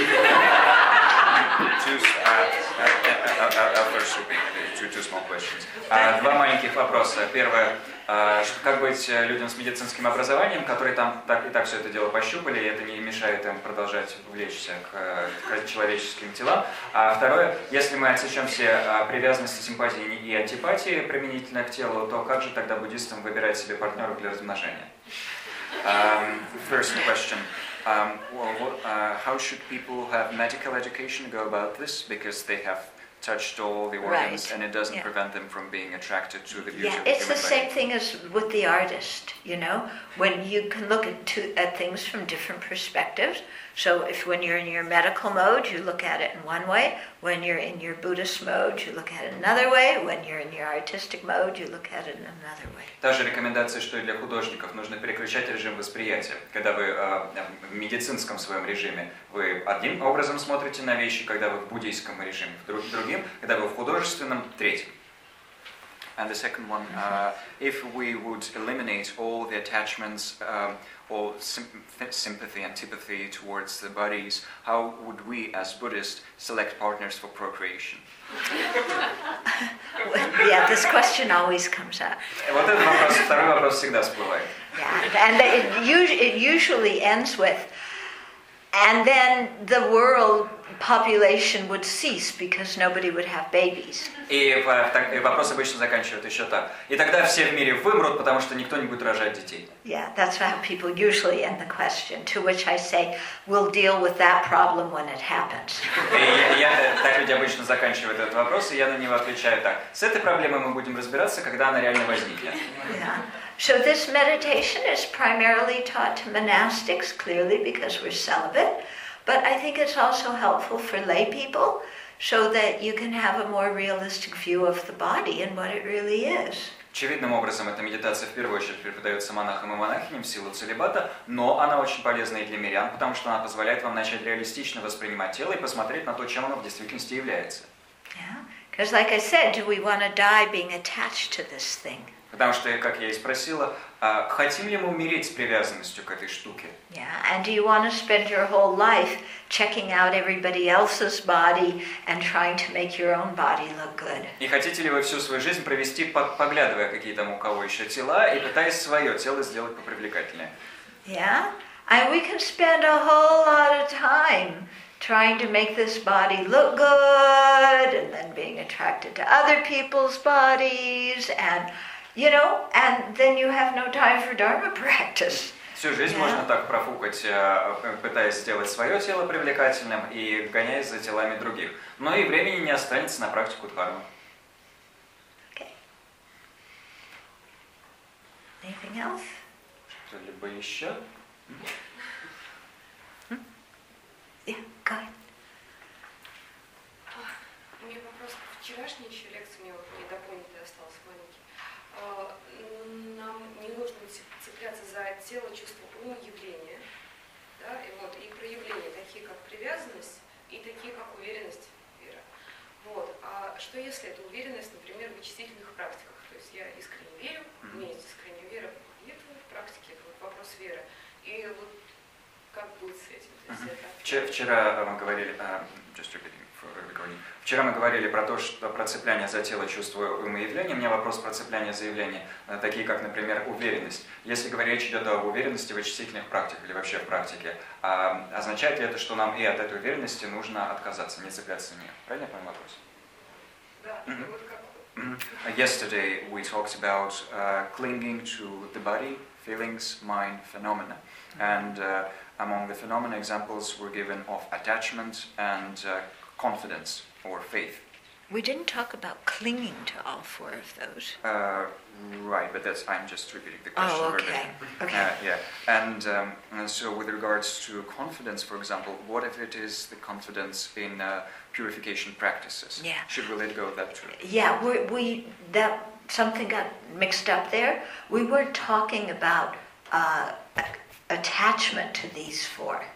Two small questions. Два маленьких вопроса. Первое, как быть людям с медицинским образованием, которые там так и так все это дело пощупали, и это не мешает им продолжать влечься к человеческим телам. А второе, если мы отсечем все привязанности, симпатии и антипатии применительно к телу, то как же тогда буддистам выбирать себе партнеров для размножения? First question. How should people who have medical education go about this? Because they have touched all the organs, and it doesn't prevent them from being attracted to the beauty of the it's the human same body. thing as with the artist, you know, when you can look at things from different perspectives. So if when you're in your medical mode, you look at it in one way. When you're in your Buddhist mode, you look at it another way. When you're in your artistic mode, you look at it in another way. Та же рекомендация, что и для художников. Нужно переключать режим восприятия. Когда вы в медицинском своем режиме, вы одним образом смотрите на вещи, когда вы в буддийском режиме, другим, когда вы в художественном, третьим. And the second one, if we would eliminate all the attachments, all sympathy, antipathy towards the bodies, how would we as Buddhists select partners for procreation? Yeah, this question always comes up. Вот этот вопрос, второй вопрос всегда всплывает. Yeah, and it usually ends with, and then the world population would cease because nobody would have babies. И вопрос обычно заканчивают еще так. И тогда все в мире вымрут, потому что никто не будет рожать детей. Yeah, that's how people usually end the question, to which I say, we'll deal with that problem when it happens. Так люди обычно заканчивают этот вопрос, и я на него отвечаю так. С этой проблемой мы будем разбираться, когда она реально возникнет. Yeah. So this meditation is primarily taught to monastics, clearly because we're celibate, but I think it's also helpful for lay people so that you can have a more realistic view of the body and what it really is. Очевидным образом эта медитация в первую очередь преподается монахам и монахиням в силу целибата, но она очень полезна и для мирян, потому что она позволяет вам начать реалистично воспринимать тело и посмотреть на то, чем оно в действительности является. Yeah, because like I said, do we want to die being attached to this thing? Потому что, как я и спросила, хотим ли мы умереть с привязанностью к этой штуке? Yeah, and do you want to spend your whole life checking out everybody else's body and trying to make your own body look good? И хотите ли вы всю свою жизнь провести, поглядывая, какие там у кого еще тела, и пытаясь свое тело сделать попривлекательнее? Yeah, and we can spend a whole lot of time trying to make this body look good, and then being attracted to other people's bodies, and you know, and then you have no time for Dharma practice. Всю жизнь можно так профукать, пытаясь сделать свое тело привлекательным и гоняясь за телами других. Но и времени не останется на практику дхармы. Okay. Anything else? Что-либо еще? Yeah, go ahead. У меня вопрос к вчерашней еще лекции, мне вот недопонятый остался маленький. Нам не нужно цепляться за тело, чувство, ум, явления, да, и проявления, такие как привязанность и такие как уверенность, вера. Вот. А что если эта уверенность, например, в вычислительных практиках? То есть я искренне верю, у меня есть искренняя вера в практике, это вот вопрос веры. И вот как быть с этим? Вчера мы говорили, вчера мы говорили про то, что про цепляние за тело, чувство, ум и явление. У меня вопрос про цепляние за явление, такие как, например, уверенность. Если речь идет об уверенности в вычислительных практиках или вообще в практике, означает ли это, что нам и от этой уверенности нужно отказаться, не цепляться за нее? Правильно я понял вопрос? Да, вот как... Yesterday we talked about clinging to the body, feelings, mind, phenomena. And among the phenomena examples were given of attachment and confidence or faith. We didn't talk about clinging to all four of those. Right, but I'm just repeating the question. Oh, okay. Okay. Yeah, and so with regards to confidence, for example, what if it is the confidence in purification practices? Yeah. Should we let go of that too? Yeah, that something got mixed up there. We weren't talking about attachment to these four.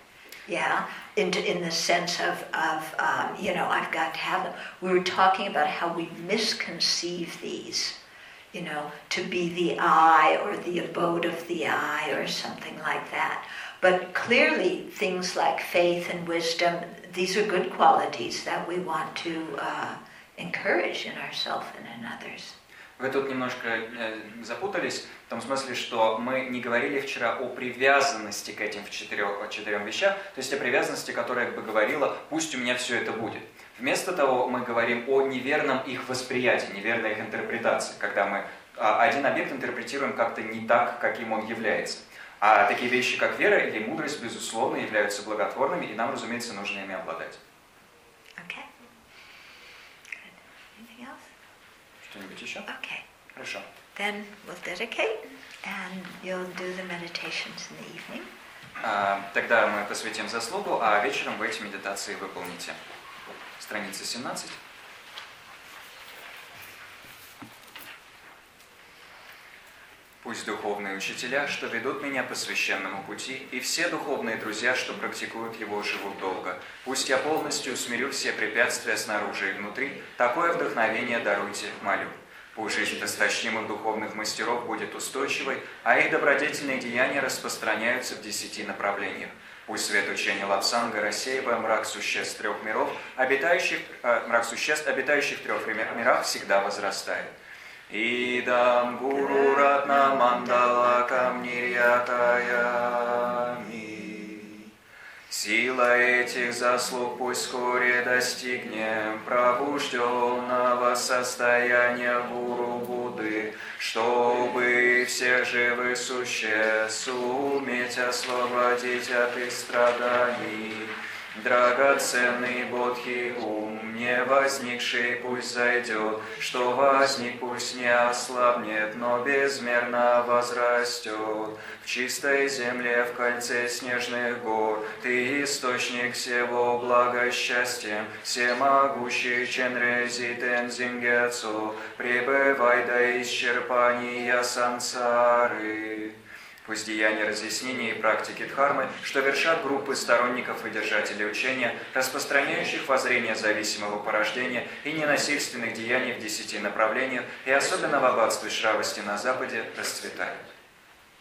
Yeah, in the sense of I've got to have them. We were talking about how we misconceive these, to be the I or the abode of the I or something like that. But clearly things like faith and wisdom, these are good qualities that we want to encourage in ourselves and in others. Вы тут немножко запутались, в том смысле, что мы не говорили вчера о привязанности к этим четырем вещам, то есть о привязанности, которая как бы говорила, пусть у меня все это будет. Вместо того мы говорим о неверном их восприятии, неверной их интерпретации, когда мы один объект интерпретируем как-то не так, каким он является. А такие вещи, как вера или мудрость, безусловно, являются благотворными, и нам, разумеется, нужно ими обладать. Okay. Good. Anything else? Что-нибудь еще? Okay. Хорошо. Then we'll dedicate, and you'll do the meditations in the evening. Тогда мы посвятим заслугу, а вечером вы эти медитации выполните. Страница 17. Пусть духовные учителя, что ведут меня по священному пути, и все духовные друзья, что практикуют его, живут долго. Пусть я полностью усмирю все препятствия снаружи и внутри. Такое вдохновение даруйте, молю. Пусть жизнь досточтимых духовных мастеров будет устойчивой, а их добродетельные деяния распространяются в 10 направлениях. Пусть свет учения Лапсанга, рассеивая мрак существ трех миров, обитающих в трех мирах, всегда возрастает. Идам гуру ратна мандала камнирьятаями. Сила этих заслуг пусть вскоре достигнем пробужденного состояния гуру Будды, чтобы всех живых существ суметь освободить от их страданий. Драгоценный Бодхи ум, не возникший пусть зайдет, что возник пусть не ослабнет, но безмерно возрастет. В чистой земле, в кольце снежных гор, ты источник всего блага счастья, всемогущий Ченрези Тензин Гетсо, пребывай до исчерпания сансары. Пусть деяния разъяснения и практики дхармы, что вершат группы сторонников и держателей учения, распространяющих воззрение зависимого порождения и ненасильственных деяний в 10 направлениях, и особенно в аббатстве Шравасти на Западе, расцветают.